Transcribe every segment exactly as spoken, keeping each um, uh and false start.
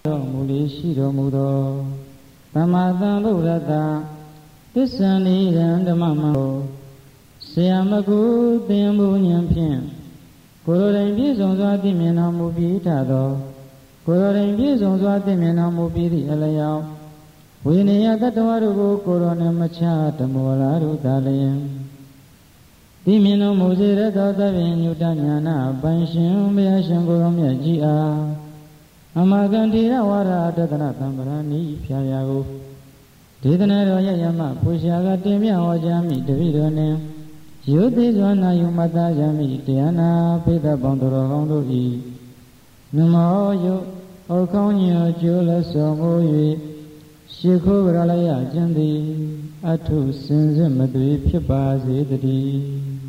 တော်မူလေရှိတော်မူသောသမ္မာသမ္ဗုဒ္ဓတ္တသစ္စာနိရံဓမ္မမံဆရာမကုသင်မှုဉာဏ်ဖြင့်ကိုယ်တော်တိုင်ပြည့်စုံစွာသိမြင်တော်မူပြီးထသောကိုယ်တော်တိုင်ပြည့်စုံစွာသိမြင်တော်မူပြီးသည့်အလျောက်ဝိနည်းတတ္တဝါတို့ကိုကိုယ်တော်နှင့်မချဓမ္မောလာတို့သာလျင်သိမြင်တော်မူစေရသောသဗ္ဗညုတညာနာပိုင်ရှင်ဘုရားရှင်ကိုယ်တော်မြတ်ကြီးအားအမဂန္တိရဝါရတတနာသံဗရာနိဖြာရာကိုဒေသနာတော်ရရမပူရှာကတင်မြဟောကြားမိတပိတော်နှင့်ရုပ်သေးစွာနာယုမတရမိတရားနာပိသပေါင်းတော်ကောင်းတို့၏နမောယုဩကောင်းညောကျိုးလက်ဆောင်မူ၍ရှေခိုးကြရလျကျင်သည်အထုစင်စစ်မသွေဖြစ်ပါစေတည်း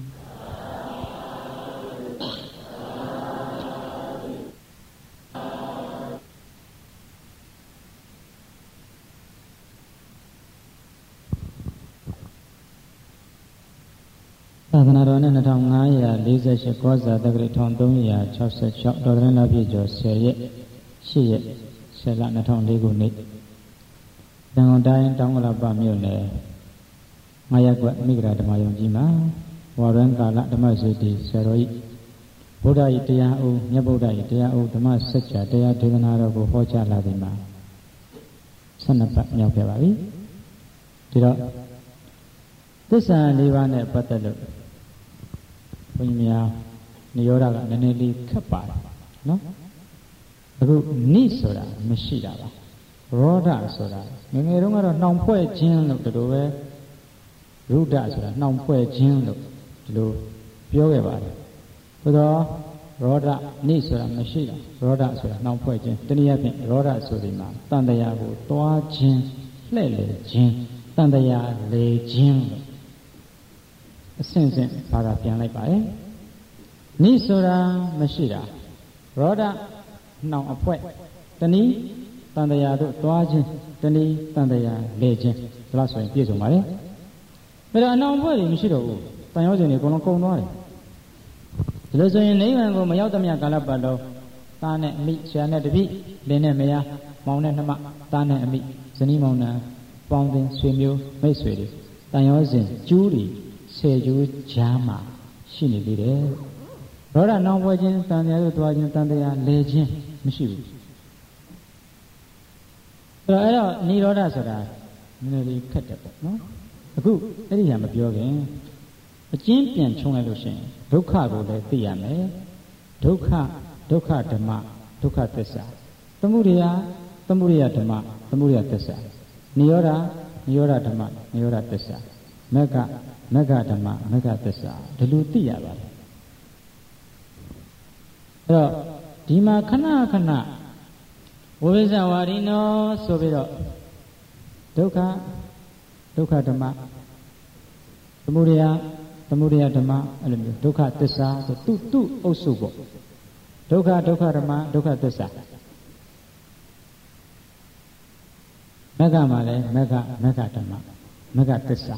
သာသနာတော်နဲ့နှစ်ထောင်ငါးရာလေးဆယ်ရှစ်ကောဇာတက္ကရာတစ်ထောင်သုံးရာခြောက်ဆယ်ခြောက်တော်သရဏပြည့်ကျော်ဆယ်ရက်ရှစ်ရက်ဆယ်လနှစ်ထောင်လေးခုနှစ်တန်ကုန်တိုင်းတောင်ကလပမြို့နယ်ငါးရပ်ကွက်မိဂရာဓမ္မယုံကြီးမှာဝါရန်ကာလဓမ္မစေတီဆရာတော်ဤဗုဒ္ဓဤတရားဦးမြတ်ဗုဒ္ဓဤတရားဦးဓမ္မစကြာတရားဒေသနာတော်ကိုဟောကြားလာသည်မှာဆယ်နှစ်ပတ်မြောက်ခဲ့ပါပြီဒီတော့သစ္စာလေးပါးနဲ့ပတ်သက်လို့ဘုန်းကြီးများနိရောဓကနည်းနည်းလေးခက်ပါတယ်နော်အခုနိဆိုတာမရှိတာပါရောဓဆိုတာငယ်ငယ်တုန်းကတော့နှောင်ဖွဲ့ခြင်းလို့ဒီလိုပဲရုဒ္ဓဆိုတာနှောင်ဖွဲ့ခြင်းလို့ဒီလိုပြောခဲ့ပါတယ်ဘုသောရောဓနိဆိုတာမရှိတာရောဓဆိုတာနှောင်ဖွဲ့ခြင်းတနည်းအားဖြင့်ရောဓဆိုဒီမှာတန်တရားကိုတွားခြင်းလှဲ့လေခြင်းတန်တရားလေခြင်းလို့အစဉ်စဉ်ဘာသာပြန်လိုက်ပါတယ်နိဆိုတာမရှိတာရောဓနှောင်အဖွဲတနည်းတန်တရားတို့တွားခြင်းတနည်းတန်တရားလေခြင်းဒါလို့ဆိုရင်ပြည့်စုံပါတယ်ဒါတော့အနှောင်အဖွဲတွေမရှိတော့ဘူးတန်ရောစဉ်တွေအကုန်လုံးကုန်သွားတယ်ဒီလိုဆိုရင်နိဗ္ဗာန်ကိုမရောက်သမျှကာလပတ်လုံးသားနဲ့အမိဆရာနဲ့တပည့်လင်းနဲ့မယားမောင်နဲ့နှမသားနဲ့အမိဇနီးမောင်နှံပေါင်းတင်ဆွေမျိုးမိတ်ဆွေတွေတန်ရောစဉ်ကျူးတွေဆယ်ကျိုးကြားမှာရှိနေသေးတယ်ရောဓနောင်ပွဲခြင်းတန်တရားတို့တွားခြင်းတန်တရားလဲခြင်းမရှိဘူးအဲ့တော့အဲ့တော့နိရောဓဆိုတာနည်းနည်းလေးခက်တယ်ပေါ့နော်အခုအဲ့ဒီဟာမပြောခင်အကျဉ်းပြန်ချုံလိုက်လို့ရှိရင်ဒုက္ခကိုလည်းသိရမယ်ဒုက္ခဒုက္ခဓမ္မဒုက္ခသစ္စာသမုဒယသမုဒယဓမ္မသမုဒယသစ္စာနိရောဓနိရောဓဓမ္မနိရောဓသစ္စာမဂ္ဂမဂ္ဂဓမ္မမဂ္ဂသစ္စာဒီလိုသိရပါတယ်အဲ့တော့ဒီမှာခဏခဏဝိဝိဇ္ဇဝါရိနောဆိုပြီးတော့ဒုက္ခဒုက္ခဓမ္မသမုဒယသမုဒယဓမ္မအဲ့လိုမျိုးဒုက္ခသစ္စာဆိုသူသူအုပ်စုပေါ့ဒုက္ခဒုက္ခဓမ္မဒုက္ခသစ္စာမဂ္ဂမှာလည်းမဂ္ဂမဂ္ဂဓမ္မမဂ္ဂသစ္စာ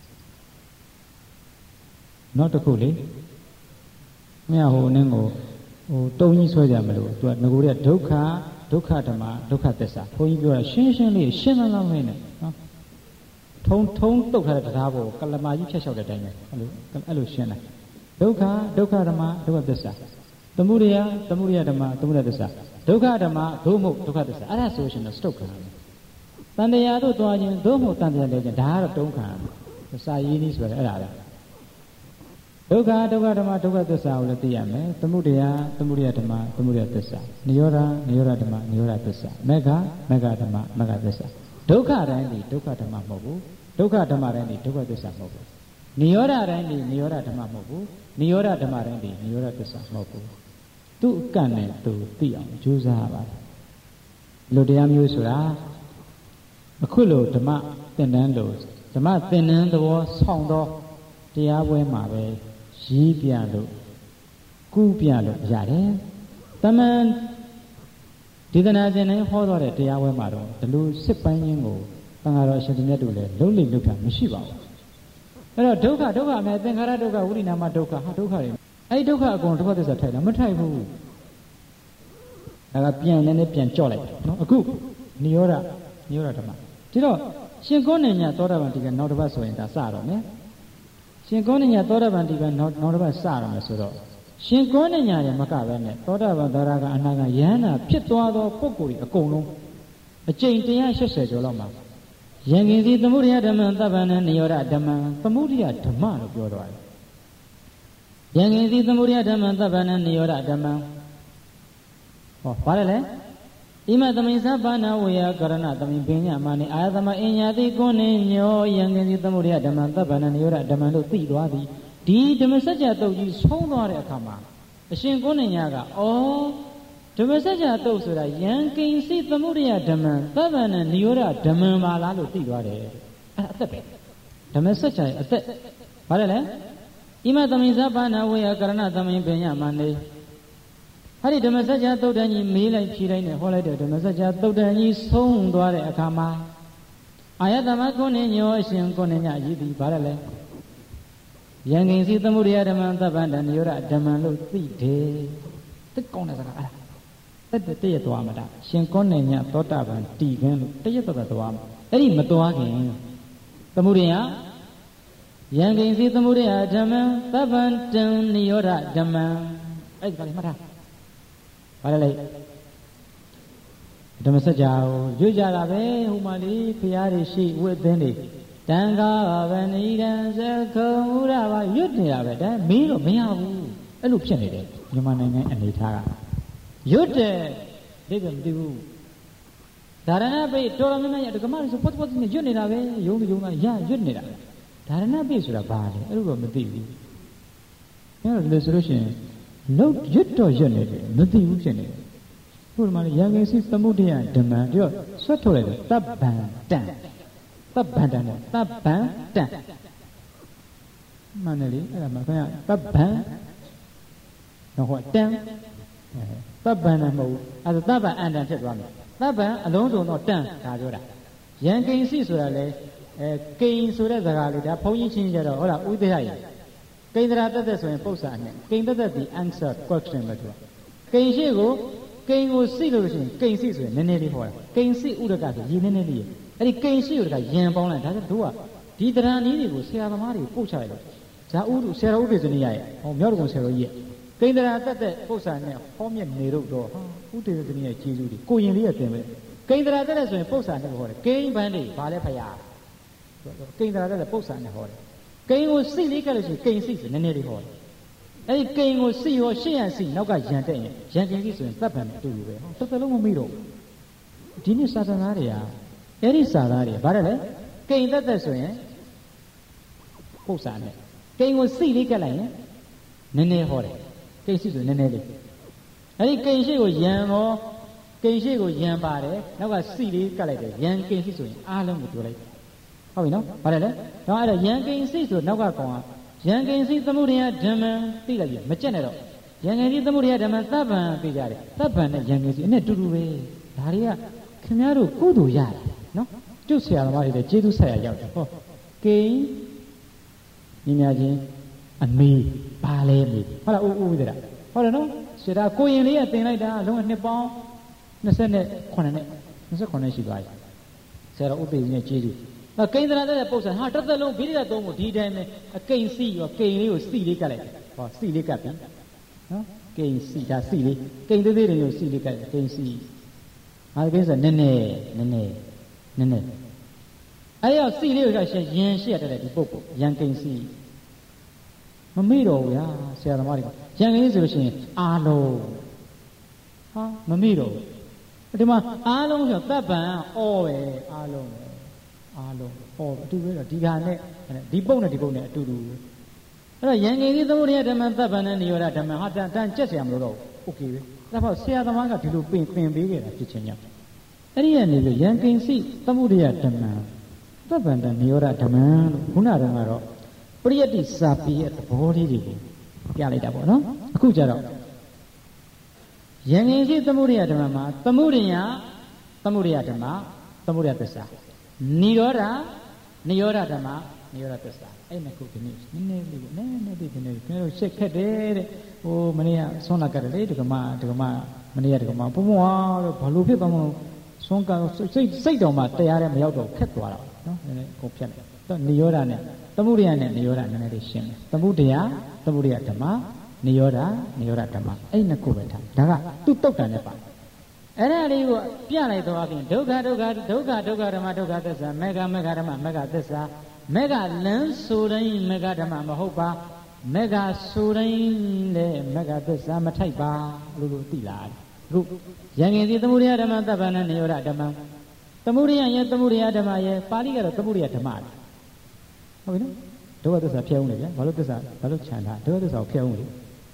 နောက်တစ်ခုလေမြတ်ဟိုနင်းကိုဟိုတုံကြီးဆွဲကြမလို့သူကငကိုတဲ့ဒုက္ခဒုက္ခဓမ္မဒုက္ခသစ္စာဘုန်းကြီးပြောတာရှင်းရှင်းလေးရှင်းလန်းလန်းလေးနဲ့နော်ထုံထုံတုတ်ထားတဲ့တရားပေါ်ကလမာကြီးဖြတ်လျှောက်တဲ့အတိုင်းပဲအဲ့လိုအဲ့လိုရှင်းလိုက်ဒုက္ခဒုက္ခဓမ္မဒုက္ခသစ္စာသမုဒယသမုဒယဓမ္မသမုဒယသစ္စာဒုက္ခဓမ္မဒုမဟုတ်ဒုက္ခသစ္စာအဲ့ဒါဆိုရှင်တော့စတုတ်ခံတယ်တန်တရားတို့တွားခြင်းဒုမဟုတ်တန်တရားလေခြင်းဒါကတော့တုံးခံတယ်စာရင်းနည်းဆိုရဲအဲ့ဒါပဲဒုက္ခဒုက္ခဓမ္မဒုက္ခသစ္စာကိုလည်းသိရမယ်သမုဒယသမုဒယဓမ္မသမုဒယသစ္စာနိရောဓနိရောဓဓမ္မနိရောဓသစ္စာမဂ္ဂမဂ္ဂဓမ္မမဂ္ဂသစ္စာဒုက္ခတိုင်းဒီဒုက္ခဓမ္မမဟုတ်ဘူးဒုက္ခဓမ္မတိုင်းဒီဒုက္ခသစ္စာမဟုတ်ဘူးနိရောဓတိုင်းဒီနိရောဓဓမ္မမဟုတ်ဘူးနိရောဓဓမ္မတိုင်းဒီနိရောဓသစ္စာမဟုတ်ဘူးသူ့အကန့်နဲ့သူသိအောင်ကြိုးစားရပါတယ်လူတရားမျိုးဆိုတာအခုလိုဓမ္မသင်တန်းလို့ဓမ္မသင်တန်းသဘောဆောင်သောတရားပွဲမှာပဲရေးပြလို့ကူးပြလို့ရတယ်တမန်ဒေသနာရှင်တိုင်းဟောတော်တဲ့တရားပွဲမှာတော့ဒီလိုစစ်ပိုင်းရင်းကိုသံဃာတော်အရှင်မြတ်တို့လည်းလုံးလိမ့်လို့ပြမရှိပါဘူးအဲ့တော့ဒုက္ခဒုက္ခအမယ်သင်္ခါရဒုက္ခဝိရိနာမဒုက္ခဟာဒုက္ခတွေအဲ့ဒီဒုက္ခအကုန်ဒုက္ခသစ္စာထိုက်လားမထိုက်ဘူးဒဒါကပြန်နေနေပြန်ကြော့လိုက်နော်အခုနိရောဓနိရောဓဓမ္မဒီတော့ရှင်ကောဏညသောတာပန်ဒီကနောက်တစ်ပတ်ဆိုရင်ဒါစတော့မယ်ရှင်ကောဏညသောတာပန်ဒီကနောက်နောက်တစ်ပတ်စတော့မယ်ဆိုတော့ရှင်ကောဏညရဲ့မကပဲနဲ့သောတာပန်သရကအနာကယဟန္တာဖြစ်သွားသောပုဂ္ဂိုလ်တွေအကုန်လုံးအကျင့်one hundred eightyကျော်လောက်မှာယံကိစီသမုဒယဓမ္မသဗ္ဗနနိရောဓဓမ္မသမုဒယဓမ္မလို့ပြောသွားတယ်ယံကိစီသမုဒယဓမ္မသဗ္ဗနနိရောဓဓမ္မဟောဘာလဲလဲဣမသမိသဗ္ဗနာဝေယကရဏသမိပညာမနိအာယသမအညာတိကိုနေညောယံကိစီသမုဒယဓမ္မသဗ္ဗနနိရောဓဓမ္မလို့သိသွားသည်ဒီဓမ္မစကြာတုတ်ကြီးဆုံးသွားတဲ့အခါမှာအရှင်ကိုနေညာကဩဓမ္မစကြာတုတ်ဆိုတာယံကိစီသမုဒယဓမ္မသဗ္ဗနနိရောဓဓမ္မပါလားလို့သိသွားတယ်အဲအသက်ပဲဓမ္မစကြာရဲ့အသက်ဘာလဲလဲဣမသမိသဗ္ဗနာဝေယကရဏသမိပညာမနိအဲ့ဒီဓမ္မစကြာသုတ်တန်ကြီးမေးလိုက်ဖြေလိုက်နဲ့ဟောလိုက်တဲ့ဓမ္မစကြာသုတ်တန်ကြီးဆုံးသွားတဲ့အခါမှာအာယတမကုဏ္ဏညောအရှင်ကုဏ္ဏညရည်သည်ဘာလဲလဲယံကိစီသမုဒယဓမ္မသဗ္ဗန္တနိရောဓဓမ္မလို့သိတယ်သိကောင်းတဲ့စကားအဲ့ဒါတက်တည့်ရသွားမှာဒါရှင်ကုဏ္ဏညသောတာပန်တည်ခင်းလို့တည့်ရသွားသွားမှာအဲ့ဒီမသွားခင်သမုဒယယံကိစီသမုဒယဓမ္မသဗ္ဗန္တနိရောဓဓမ္မအဲ့ဒီကလေးမှတ်ထားဘာလဲလေဓမ္မစကြာကိုရွတ်ကြတာပဲဟိုမှာလေဖရာတွေရှိဝတ်သင်းတွေတန်ခါဗဏိဒံသခုံဥရပါရွတ်နေတာပဲဒါမင်းတော့မရဘူးအဲ့လိုဖြစ်နေတယ်မြန်မာနိုင်ငံအနေထားကရွတ်တယ်ဒိဋ္ဌိမသိဘူးဒါရဏပိတော်တော်များများရဓမ္မတွေဆိုပတ်ပတ်နဲ့ရွတ်နေတာပဲယုံယုံကရရွတ်နေတာဒါရဏပိဆိုတာဘာလဲအဲ့လိုတော့မသိဘူးအဲ့တော့လေဆိုလို့ရှိရင်လုံးရွတ်တော့ရွတ်နေတယ်မသိဘူးဖြစ်နေတယ်ဘုရားမလေးယံကိစီသမုဒယဓမ္မပြောဆွတ်ထုတ်လိုက်တယ်သဗ္ဗံတံသဗ္ဗံတံနဲ့သဗ္ဗံတံမှန်တယ်လေအဲ့ဒါမှခင်ဗျသဗ္ဗံတော့ဟောတံသဗ္ဗံနဲ့မဟုတ်ဘူးအဲ့ဒါသဗ္ဗံအန္တံဖြစ်သွားမယ်သဗ္ဗံအလုံးစုံတော့တံဒါပြောတာယံကိစီဆိုတာလေအဲကိဉဆိုတဲ့စကားလေးဒါဘုန်းကြီးချင်းကြတော့ဟုတ်လားဥဒယရေကိဉ္ဒရာတသက်ဆိုရင်ပု္ပ္ပာနဲ့ကိဉ္ဒသက်ဒီ answer question ပဲသူကကိဉ္ရှိကိုကိဉ္ကိုစိလို့ရှိရင်ကိဉ္စိဆိုရင်နည်းနည်းလေးဟောတာကိဉ္စိဥဒကဆိုရည်နည်းနည်းလေးအဲ့ဒီကိဉ္ရှိဥဒကယံပေါင်းလိုက်ဒါဆိုတို့ကဒီတရားနည်းတွေကိုဆရာသမားတွေကိုပို့ချလိုက်လို့ဇာဥဒုဆရာတော်ဥပ္ပေဇနီရရဲ့ဟောမြောက်တော်ဆရာတော်ကြီးရဲ့ကိဉ္ဒရာတသက်ပု္ပ္ပာနဲ့ဟောမြတ်နေတော့တော့ဥဒေဇနီရဲ့ကျေးဇူးတွေကိုရင်လေးရတင်ပဲကိဉ္ဒရာတသက်ဆိုရင်ပု္ပ္ပာနဲ့ဟောတယ်ကိဉ္ဘန်းတွေဘာလဲဖရာကိဉ္ဒရာတသက်ပု္ပ္ပာနဲ့ဟောတယ်ကိဉ္ကိုစိလေးကလည်းရှိကိဉ္စိဆိုနည်းနည်းလေးဟောတယ်အဲ့ဒီကိဉ္ကိုစိရောရှင်းရစိနောက်ကယံတက်ရင်ယံကိဉ္စိဆိုရင်သဗ္ဗံနဲ့အတူတူပဲဟောတစ်သက်လုံးမမေ့တော့ဘူးဒီနေ့စာသင်သားတွေကအဲ့ဒီစာသားတွေဘာလဲလဲကိဉ္သက်သက်ဆိုရင်ပု္ပ္ပာနဲ့ကိဉ္ကိုစိလေးကလိုက်ရင်နည်းနည်းဟောတယ်ကိဉ္စိဆိုနည်းနည်းလေးအဲ့ဒီကိဉ္ရှိကိုယံရောကိဉ္ရှိကိုယံပါတယ်နောက်ကစိလေးကလိုက်တယ်ယံကိဉ္စိဆိုရင်အားလုံးကိုပြောလိုက်ဟုတ်ပြီနော်ဘာလဲလဲတော့အဲ့ဒါယံကိဉ္စိဆိုနောက်ကကောင်ကယံကိဉ္စိသမုဒယဓမ္မသိလိုက်ပြီမကြက်နဲ့တော့ယံကိဉ္စိသမုဒယဓမ္မသဗ္ဗံသိကြတယ်သဗ္ဗံနဲ့ယံကိဉ္စိအနဲ့တူတူပဲဒါတွေကခင်ဗျားတို့ကုသိုလ်ရတယ်နော်ကျုပ်ဆရာသမားတွေလည်းကျေးဇူးဆက်ရရောက်တယ်ဟောကိဉ္ညီညာချင်းအမေပါလဲမေဟုတ်လားအိုးအိုးတဲ့ဟုတ်တယ်နော်ဆရာကိုရင်လေးကတင်လိုက်တာအလုံးနှစ်ပေါင်းနှစ်ခုနှစ်နှစ်ခုနှစ်ရှိသွားပြီဆရာတော်ဥပ္ပေဇင်းရဲ့ကျေးဇူးအကိဉ္ဒရာတဲ့ပု္ပ္ပာဟာတစ်သက်လုံးဗိရိယသုံးဖို့ဒီတိုင်းပဲအကိဉ္စီရောကိဉ္လေးကိုစီလေးကတ်လိုက်ဟောစီလေးကတ်ပြီနော်ကိဉ္စီဒါစီလေးကိဉ္သေးသေးတွေကိုစီလေးကတ်ကိဉ္စီဟာကိဉ္စနည်းနည်းနည်းနည်းနည်းနည်းအဲ့ရောက်စီလေးကိုရှင်ယင်ရှိရတဲ့ဒီပုဂ္ဂိုလ်ယံကိဉ္စီမမေ့တော့ဘူးဗျာဆရာသမားတွေကယံကိဉ္စီဆိုလို့ရှိရင်အာလုံးဟာမမေ့တော့ဘူးဒီမှာအားလုံးဆိုသဗ္ဗံအောပဲအားလုံးပဲအားလုံးဟောအတူပဲတော့ဒီဟာနဲ့ဒီပုတ်နဲ့ဒီပုတ်နဲ့အတူတူအဲ့တော့ယံကိဉ္စိသမုဒယဓမ္မသဗ္ဗံနဲ့နိရောဓဓမ္မဟာတန်တန်ကြက်เสียမလို့တော့โอเคပဲဒါပေါ့ဆရာသမားကဒီလိုပင်ပင်ပေးခဲ့တာဖြစ်ချင်းကြောင့်အဲ့ဒီကနေပြီးယံကိဉ္စိသမုဒယဓမ္မသဗ္ဗံနဲ့နိရောဓဓမ္မလို့ခုနကတော့ပရိယတ္တိစာပေရဲ့သဘောလေးတွေကိုပြလိုက်တာပေါ့နော်အခုကျတော့ယံကိဉ္စိသမုဒယဓမ္မမှာသမုဒယသမုဒယဓမ္မသမုဒယသစ္စာနိရောဓနိရောဓဓမ္မနိရောဓသစ္စာအဲ့နှစ်ခုဒီနေ့နည်းနည်းလေးနည်းနည်းလေးဒီနေ့ခင်ဗျားတို့ရှက်ခက်တယ်တဲ့ဟိုမနေ့ကဆွမ်းလာကြတယ်လေဒကမဒကမမနေ့ကတကမှဘုံဘွားတော့ဘာလို့ဖြစ်သွားမလို့ဆွမ်းကစိတ်စိတ်တော်မှတရားလည်းမရောက်တော့ခက်သွားတာနော်နည်းနည်းကိုဖြတ်လိုက်တော့နိရောဓနဲ့သမုဒယနဲ့နိရောဓနည်းနည်းလေးရှင်းတယ်သမုဒယသမုဒယဓမ္မနိရောဓနိရောဓဓမ္မအဲ့နှစ်ခုပဲထားဒါကသူ့တုတ်တန်နဲ့ပါအဲ့ဒါလေးကိုပြလိုက်တော့အပြင်ဒုက္ခဒုက္ခဒုက္ခဒုက္ခဓမ္မဒုက္ခသစ္စာမေဃမေဃဓမ္မမေဃသစ္စာမေဃလန်းဆိုတိုင်းမေဃဓမ္မမဟုတ်ပါမေဃဆိုတိုင်းလေမေဃသစ္စာမထိုက်ပါလို့လို့သိလားအခုယံငယ်စီသမုဒယဓမ္မသဗ္ဗနနိရောဓဓမ္မသမုဒယရဲ့သမုဒယဓမ္မရဲ့ပါဠိကတော့သမုဒယဓမ္မဟုတ်ပြီနော်ဒုက္ခသစ္စာဖျက်အောင်လေဗျာဘာလို့သစ္စာဘာလို့ခြံထားဒုက္ခသစ္စာကိုဖျက်အောင်လေ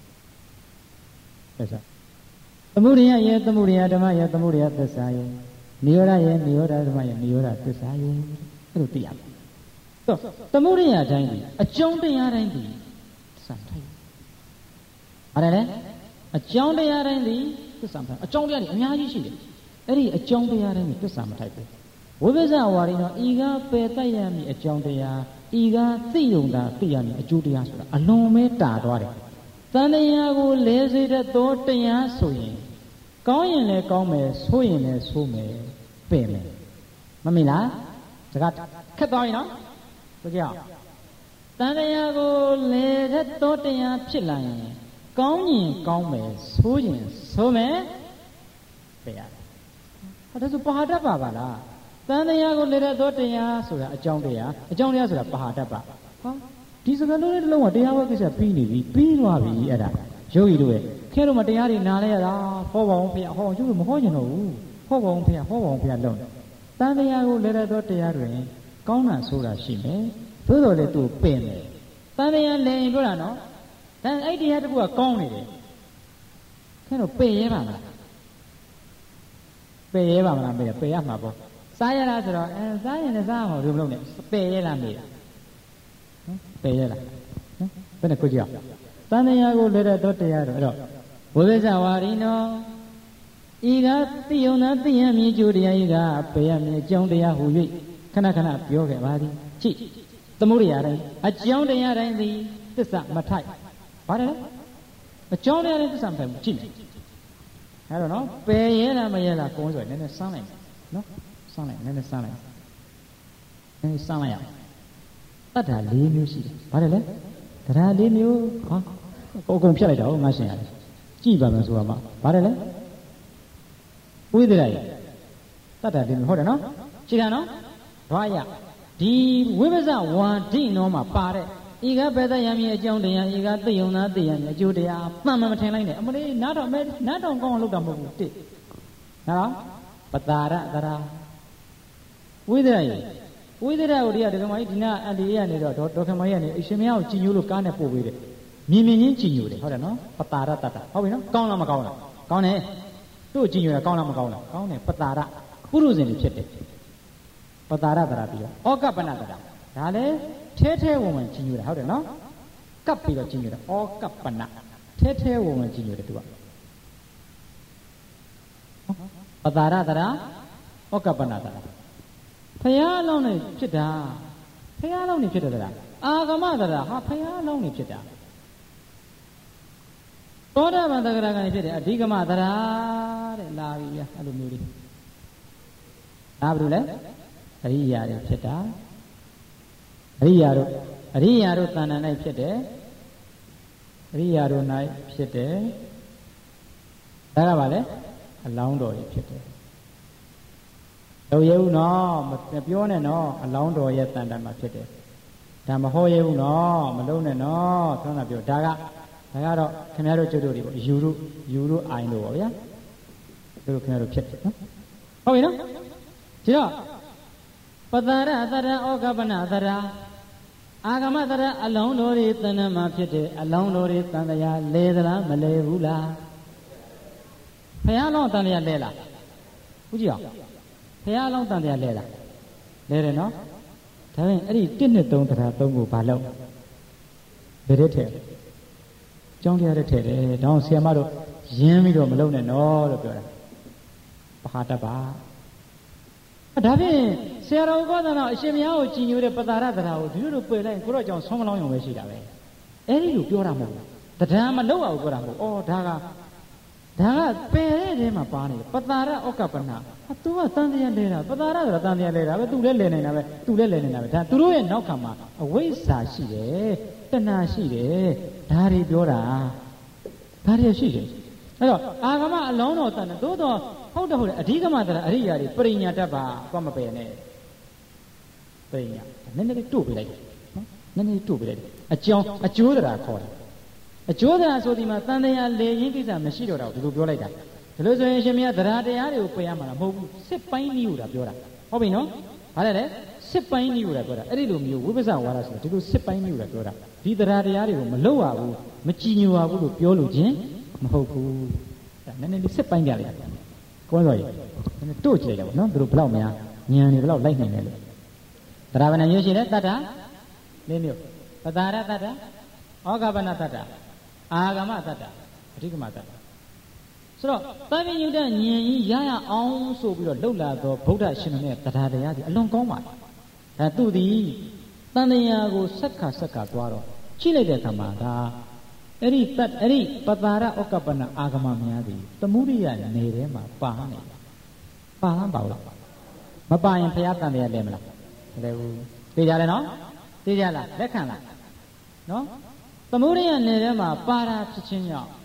သစ္စာသမုဒယရဲ့သမုဒယဓမ္မရဲ့သမုဒယသစ္စာရဲ့နိရောဓရဲ့နိရောဓဓမ္မရဲ့နိရောဓသစ္စာရဲ့အဲ့လိုသိရမယ်တော့သမုဒယတိုင်းဒီအကျုံးတရားတိုင်းဒီသစ္စာထိုက်အဲ့ဒါလေအကြောင်းတရားတိုင်းဒီသစ္စာမထိုက်အကြောင်းတရားတွေအများကြီးရှိတယ်အဲ့ဒီအကြောင်းတရားတိုင်းဒီသစ္စာမထိုက်ဘူးဝိပဿနာဝါရီတော့ဤကပယ်တတ်ရမည်အကြောင်းတရားဤကသိယုံတာသိရမည်အကျိုးတရားဆိုတာအလွန်ပဲတာသွားတယ်တန်တရားကိုလဲစေတဲ့သောတရားဆိုရင်ကောင်းရင်လည်းကောင်းမယ်ဆိုးရင်လည်းဆိုးမယ်ပယ်မယ်မမေ့လားစကားခက်သွားပြီနော်ဆိုကြအောင်တန်တရားကိုလဲတဲ့သောတရားဖြစ်လာရင်ကောင်းရင်ကောင်းမယ်ဆိုးရင်ဆိုးမယ်ပယ်ရတယ်ဟာဒါဆိုပဟာတ္တပါပါလားတန်တရားကိုလဲတဲ့သောတရားဆိုတာအကြောင်းတရားအကြောင်းတရားဆိုတာပဟာတ္တပါဟာဒီစကားလုံးလေးတစ်လုံးကတရားဝဲကိစ္စပြီးနေပြီပြီးသွားပြီအဲ့ဒါယောဂီတို့ရဲ့ခဲတော့မတရားတွေနားလဲရတာဟောပါအောင်ဖေဟောကျုပ်မဟောကျင်တော့ဘူးဟောပါအောင်ဖေဟောပါအောင်ဖေလုံးတန်တရားကိုလဲတဲ့သောတရားတွင်ကောင်းတာဆိုတာရှိမယ်သို့တော်လည်းသူပင်တယ်တန်တရားလဲရင်ပြောတာနော်ဒါအဲ့တရားတစ်ခုကကောင်းနေတယ်ခဲတော့ပယ်ရဲပါမလားပယ်ရဲပါမလားပယ်ပယ်ရမှာပေါ့စားရလားဆိုတော့အဲစားရင်လည်းစားအောင်လို့မလုပ်နဲ့ပယ်ရဲလားမေးတာနော်ပယ်ရဲလားနော်ဘယ်နဲ့ကိုကြည့်အောင်တန်တရားကိုလဲတဲ့သောတရားတော့အဲ့တော့ဘုရားဇဝါရီနောဤကသိယုံသာသိရမည်ကျိုးတရားဤကပယ်ရမည်အကြောင်းတရားဟူ၍ခဏခဏပြောခဲ့ပါသည်ကြည့်သမုဒိယတိုင်းအကြောင်းတရားတိုင်းသည်သစ္စာမထိုက်ဘာလဲအကြောင်းတရားတိုင်းသစ္စာမထိုက်ဘူးကြည့်မယ်အဲ့တော့နော်ပယ်ရဲလားမရဲလားကုန်းဆိုရင်နည်းနည်းစမ်းလိုက်နော်စမ်းလိုက်နည်းနည်းစမ်းလိုက်နည်းနည်းစမ်းလိုက်ရအောင်တတ္ထာ၄မျိုးရှိတယ်ဘာလဲလဲတရား၄မျိုးဟာအကုန်ဖြတ်လိုက်တော့ငါရှင်ရတယ်ကြည့်ပါမယ်ဆိုတော့မှဘာလဲလဲဝိသရယတတ္ထာ၄မျိုးဟုတ်တယ်နော်ကြည့်တာနော်ဘာရဒီဝိပဿနာဝါဒိနောမှာပါတဲ့ဤကပဲသက်ရမည်အကြောင်းတရားဤကသိယုံသာသိရမည်အကျိုးတရားမှန်မှန်မထင်လိုက်နဲ့အမလေးနားတော်မဲနားတော်ကောင်းအောင်လုပ်တာမဟုတ်ဘူးတစ်နော်ပတာရတရာဝိသရယဝိသရကိုဒီကဒကမကြီးဒီနာအန်ဒီရနေတော့ဒေါခမကြီးကနေအရှင်မင်းကိုကြည်ညိုလို့ကားနဲ့ပို့ပေးတယ်မြင်မြင်ချင်းကြည်ညိုတယ်ဟုတ်တယ်နော်ပတာရတတဟုတ်ပြီနော်ကောင်းလားမကောင်းလားကောင်းတယ်သူ့ကြည်ညိုတာကောင်းလားမကောင်းလားကောင်းတယ်ပတာရပုရုဇဉ်တွေဖြစ်တယ်ပတာရတရာပြီးတော့ဩကပ္ပနတရာဒါလည်းထဲထဲဝင်ဝင်ကြည်ညိုတာဟုတ်တယ်နော်ကပ်ပြီးတော့ကြည်ညိုတာဩကပ္ပနထဲထဲဝင်ဝင်ကြည်ညိုတယ်သူကပတာရတရာဩကပ္ပနတရာဖယားလောင်းနေဖြစ်တာဖယားလောင်းနေဖြစ်တယ်လားအာဂမတရာဟာဖယားလောင်းနေဖြစ်တာသောတာပန်သဂရကနေဖြစ်တယ်အဓိကမတရာတဲ့လာပြီဗျအဲ့လိုမျိုးလေးဒါဘာလို့လဲအရိယာတွေဖြစ်တာအရိယာတို့အရိယာတို့တဏ္ဍာ၌ဖြစ်တယ်အရိယာတို့၌ဖြစ်တယ်ဒါကဘာလဲအလောင်းတော်ကြီးဖြစ်တယ်တော့ရဲဘူးနော်မပြောနဲ့နော်အလောင်းတော်ရဲ့တန်တန်မှာဖြစ်တယ်ဒါမဟောရဲဘူးနော်မလုံးနဲ့နော်သုံးတာပြောဒါကဒါကတော့ခင်ဗျားတို့ကျုပ်တို့တွေပေါ့ယူတို့ယူတို့အိုင်တို့ပေါ့ဗျာသူတို့ခင်ဗျားတို့ဖြစ်တယ်နော်ဟုတ်ပြီနော်ဒီတော့ပတ္တရအတ္တရဩကပ္ပနအတ္တရအာဂမတရအလောင်းတော်တွေတဏ္ဍမှာဖြစ်တယ်အလောင်းတော်တွေတန်တရားလဲသလားမလဲဘူးလားဘုရားလောင်းတန်တရားလဲလားဟုတ်ကြည့်အောင်ဘုရားလောင်းတန်တရားလဲလားလဲတယ်နော်ဒါပေမဲ့အဲ့ဒီတစ်နှစ်သုံးတရားသုံးကိုဘာလို့ဘယ်တဲ့ထဲကျောင်းတရားတဲ့ထဲတယ်ဒါအောင်ဆရာမတို့ရင်းပြီးတော့မလုပ်နဲ့နော်လို့ပြောတာပဟာတပါဒါဖြင့်ဆရာတော်ကောသနာအရှင်မယားကိုကြည်ညိုတဲ့ပတာရတရာကိုဒီလိုလိုပယ်လိုက်ကိုတော့ကြောင့်ဆောင်းမလောင်းရုံပဲရှိတာပဲအဲ့ဒီလိုပြောတာမဟုတ်ဘူးတရားမလုပ်အောင်ပြောတာမဟုတ်ဩဒါကဒါကပယ်တဲ့ထဲမှာပါနေတယ်ပတာရဩကပနာဟာ तू ကတန်တရားလဲတာပတာရဆိုတာတန်တရားလဲတာပဲ तू လည်းလဲနေတာပဲ तू လည်းလဲနေတာပဲဒါသူတို့ရဲ့နောက်ခံမှာအဝိဇ္ဇာရှိတယ်တဏှာရှိတယ်ဒါတွေပြောတာဒါတွေရှိတယ်အဲ့တော့အာဂမအလုံးတော်တန်တယ်သို့တော့ဟုတ်တယ်ဟုတ်တယ်အဓိကမှတရားအရိယာတွေပရိညာတတ်ပါဘာမပယ်နဲ့ပရိညာနည်းနည်းလေးတို့ပြလိုက်နော်နည်းနည်းတို့ပြလိုက်အကြောင်းအကျိုးတရားခေါ်တယ်အကျိုးတရားဆိုဒီမှာတန်တရားလေရင်းကိစ္စမရှိတော့တာဒီလိုပြောလိုက်တာဒီလိုဆိုရင်ရှင်မရတရားတရားတွေကိုပယ်ရမှာလားမဟုတ်ဘူးစစ်ပိုင်းနည်းကိုဒါပြောတာဟုတ်ပြီနော်ဘာလဲလဲစစ်ပိုင်းနည်းကိုဒါပြောတာအဲ့ဒီလိုမျိုးဝိပဿနာဝါဒဆိုဒီလိုစစ်ပိုင်းနည်းကိုဒါပြောတာဒီတရားတရားတွေကိုမလုပ်ရဘူးမကြည်ညိုရဘူးလို့ပြောလို့ချင်းမဟုတ်ဘူးဒါနည်းနည်းလေးစစ်ပိုင်းကြလိုက်ကောင်းစော်ကြီးနည်းနည်းတို့ကြည့်လိုက်တာပေါ့နော်သူတို့ဘလောက်များဉာဏ်တွေဘလောက်လိုက်နိုင်လဲလို့တရားဗနာမျိုးရှိတယ်တတ္တလေးမျိုးပတာရတတ္တဩဃပနတတ္တအာဂမတတ္တအဓိကမတတ္တဆိုတော့သဗ္ဗညုတဉာဏ်ကြီးရရအောင်ဆိုပြီးတော့လှုပ်လာတော့ဗုဒ္ဓရှင်တော်ရဲ့တရားတရားကြီးအလွန်ကောင်းပါတယ်ဒါသူသည်တန်တရားကိုဆက်ခါဆက်ခါသွားတော့ကြည့်လိုက်တဲ့အခါမှာဒါအဲ့ဒီတတ်အဲ့ဒီပတာရဩကပနအာဂမများသည်သမုဒိယနေထဲမှာပါနေတယ်ပါလားပါလားမပါရင်ဘုရားတန်တရားလဲမလားမလဲဘူးသိကြတယ်နော်သိကြလားလက်ခံလားနော်သမုဒိယနယ်ထဲမှာပါတာဖြစ်ချင်းကြောင့်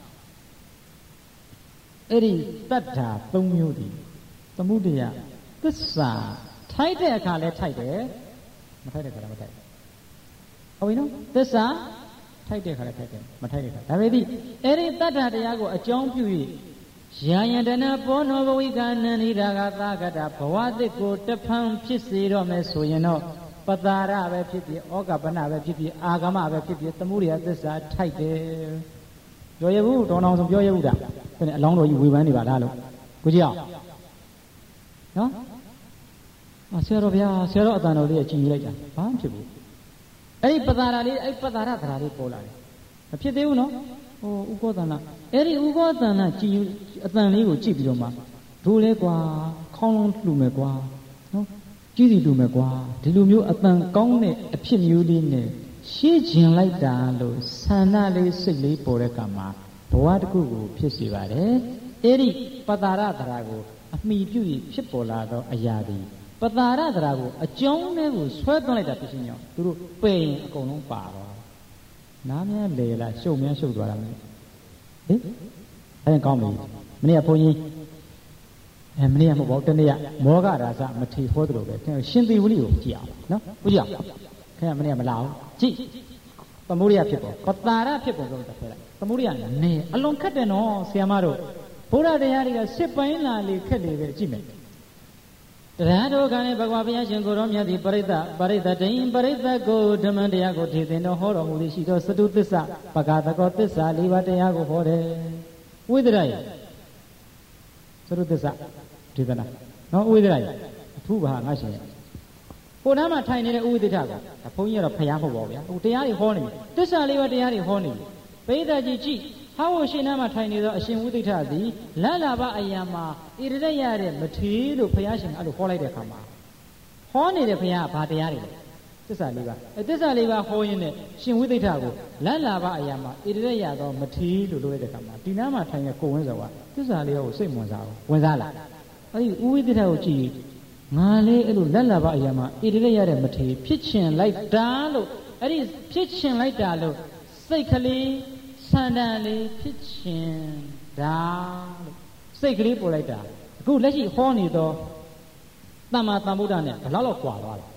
အဲ့ဒီတတ္ထာသုံးမျိုးဒီသမုဒိယသစ္စာထိုက်တဲ့အခါလဲထိုက်တယ်မထိုက်တဲ့အခါလည်းမထိုက်ဟုတ်ပြီနော်သစ္စာထိုက်တဲ့အခါလည်းထိုက်တယ်မထိုက်တဲ့အခါဒါပေမဲ့အဲ့ဒီတတ္ထာတရားကိုအကြောင်းပြု၍ယာယတနာပောနောဘဝိကနန္ဒီဒါကသာကတဘဝတစ်ကိုတဖန်ဖြစ်စေတော့မယ်ဆိုရင်တော့ပတာရပဲဖြစ်ဖြစ်ဩကပနပဲဖြစ်ဖြစ်အာဂမပဲဖြစ်ဖြစ်သမုဒိယသစ္စာထိုက်တယ်ပြောရဘူးတောင်းအောင်ဆိုပြောရဘူးဒါအလောင်းတော်ကြီးဝေဖန်နေပါလားလို့ကိုကြည့်အောင်နော်အဆရာတော်ဗျာဆရာတော်အတန်တော်လေးကကြည်ယူလိုက်တာဘာမှဖြစ်ဘူးအဲ့ဒီပတာရလေးအဲ့ပတာရသရာလေးပေါ်လာတယ်မဖြစ်သေးဘူးနော်ဟိုဥကောသနာအဲ့ဒီဥကောသနာကြည်ယူအတန်လေးကိုကြည့်ပြီးတော့မှဒိုးလဲကွာခေါင်းလုံးလှူမယ်ကွာနော်ကြည့်စီလှူမယ်ကွာဒီလိုမျိုးအတန်ကောင်းတဲ့အဖြစ်မျိုးလေးနဲ့ရှင်းကျင်လိုက်တာလို့ဆန္ဒလေးစိတ်လေးပေါ်တဲ့ကံမှာဘဝတစ်ခုကိုဖြစ်စေပါတယ်အဲ့ဒီပတာရသရာကိုအမိပြုပြီးဖြစ်ပေါ်လာသောအရာဒီပတာရသရာကိုအကြောင်းနဲ့ကိုဆွဲသွင်းလိုက်တာဖြစ်ခြင်းကြောင့်သူတို့ပယ်ရင်အကုန်လုံးပါတော့နားများလေလားရှုပ်များရှုပ်သွားတာမင်းဟင်အဲ့ကောင်းပြီမနေ့ကဘုန်းကြီးအဲမနေ့ကမဟုတ်ပါဘူးတနေ့ကမောဂရာဇမထေဟောသလိုပဲရှင်သေဝလိကိုကြည့်အောင်နော်ဟုတ်ကြည့်အောင်ခင်ဗျမနေ့ကမလာဘူးကြည့်သမုဒိယဖြစ်ပေါ်ပတာရဖြစ်ပေါ်ဆိုတော့ဖဲလိုက်သမုဒိယနဲ့အလွန်ခက်တယ်နော်ဆရာမတို့ဘုရားတရားတွေကစစ်ပိုင်းလာလေခက်လေပဲကြည့်မယ်တရားတော်ကလည်းဘဂဝါဘုရားရှင်ကိုရောမြတ်သည်ပရိသပရိသတိန်ပရိသကိုဓမ္မတရားကိုထေသင်တော်ဟောတော်မူသည်ရှိသောသတုသစ္စာပဂတကောသစ္စာလေးပါးတရားကိုဟောတယ်ဝိဒရယသတုသစ္စာထေသနာနော်ဝိဒရယအထူးဘာငါရှင်ကိုနားမှာထိုင်နေတဲ့ဥဝိဒ္ဓကဒါဘုန်းကြီးကတော့ဖျားမဟုတ်ပါဘူးဗျာဟိုတရားတွေဟောနေတယ်သစ္စာလေးပါးတရားတွေဟောနေတယ်ပရိသတ်ကြီးကြည့်ဟောကိုရှင်နားမှာထိုင်နေသောအရှင်ဝိဒ္ဓသည်လလဘအယံမှာဣရဒရတဲ့မထေလို့ဘုရားရှင်အဲ့လိုဟောလိုက်တဲ့အခါမှာဟောနေတဲ့ဘုရားကဘာတရားတွေလဲသစ္စာလေးပါးအဲသစ္စာလေးပါးဟောရင်းနဲ့ရှင်ဝိဒ္ဓကိုလလဘအယံမှာဣရဒရသောမထေလို့လို့လိုက်တဲ့အခါမှာဒီနားမှာထိုင်တဲ့ကိုဝင်းစောကသစ္စာလေးကိုစိတ်ဝင်စားဘူးဝင်စားလားအဲ့ဒီဥဝိဒ္ဓကိုကြည့်ငါလေးအဲ့လိုလက်လာပါအရာမှာဣတိရရတဲ့မထေဖြစ်ချင်လိုက်တာလို့အဲ့ဒီဖြစ်ချင်လိုက်တာလို့စိတ်ကလေးဆန္ဒလေးဖြစ်ချင်တာလို့စိတ်ကလေးပေါ်လိုက်တာအခုလက်ရှိဟောနေသောတမ္မာသမ္ဗုဒ္ဓနဲ့ဘယ်လောက်လောက်ကွာသွားလဲ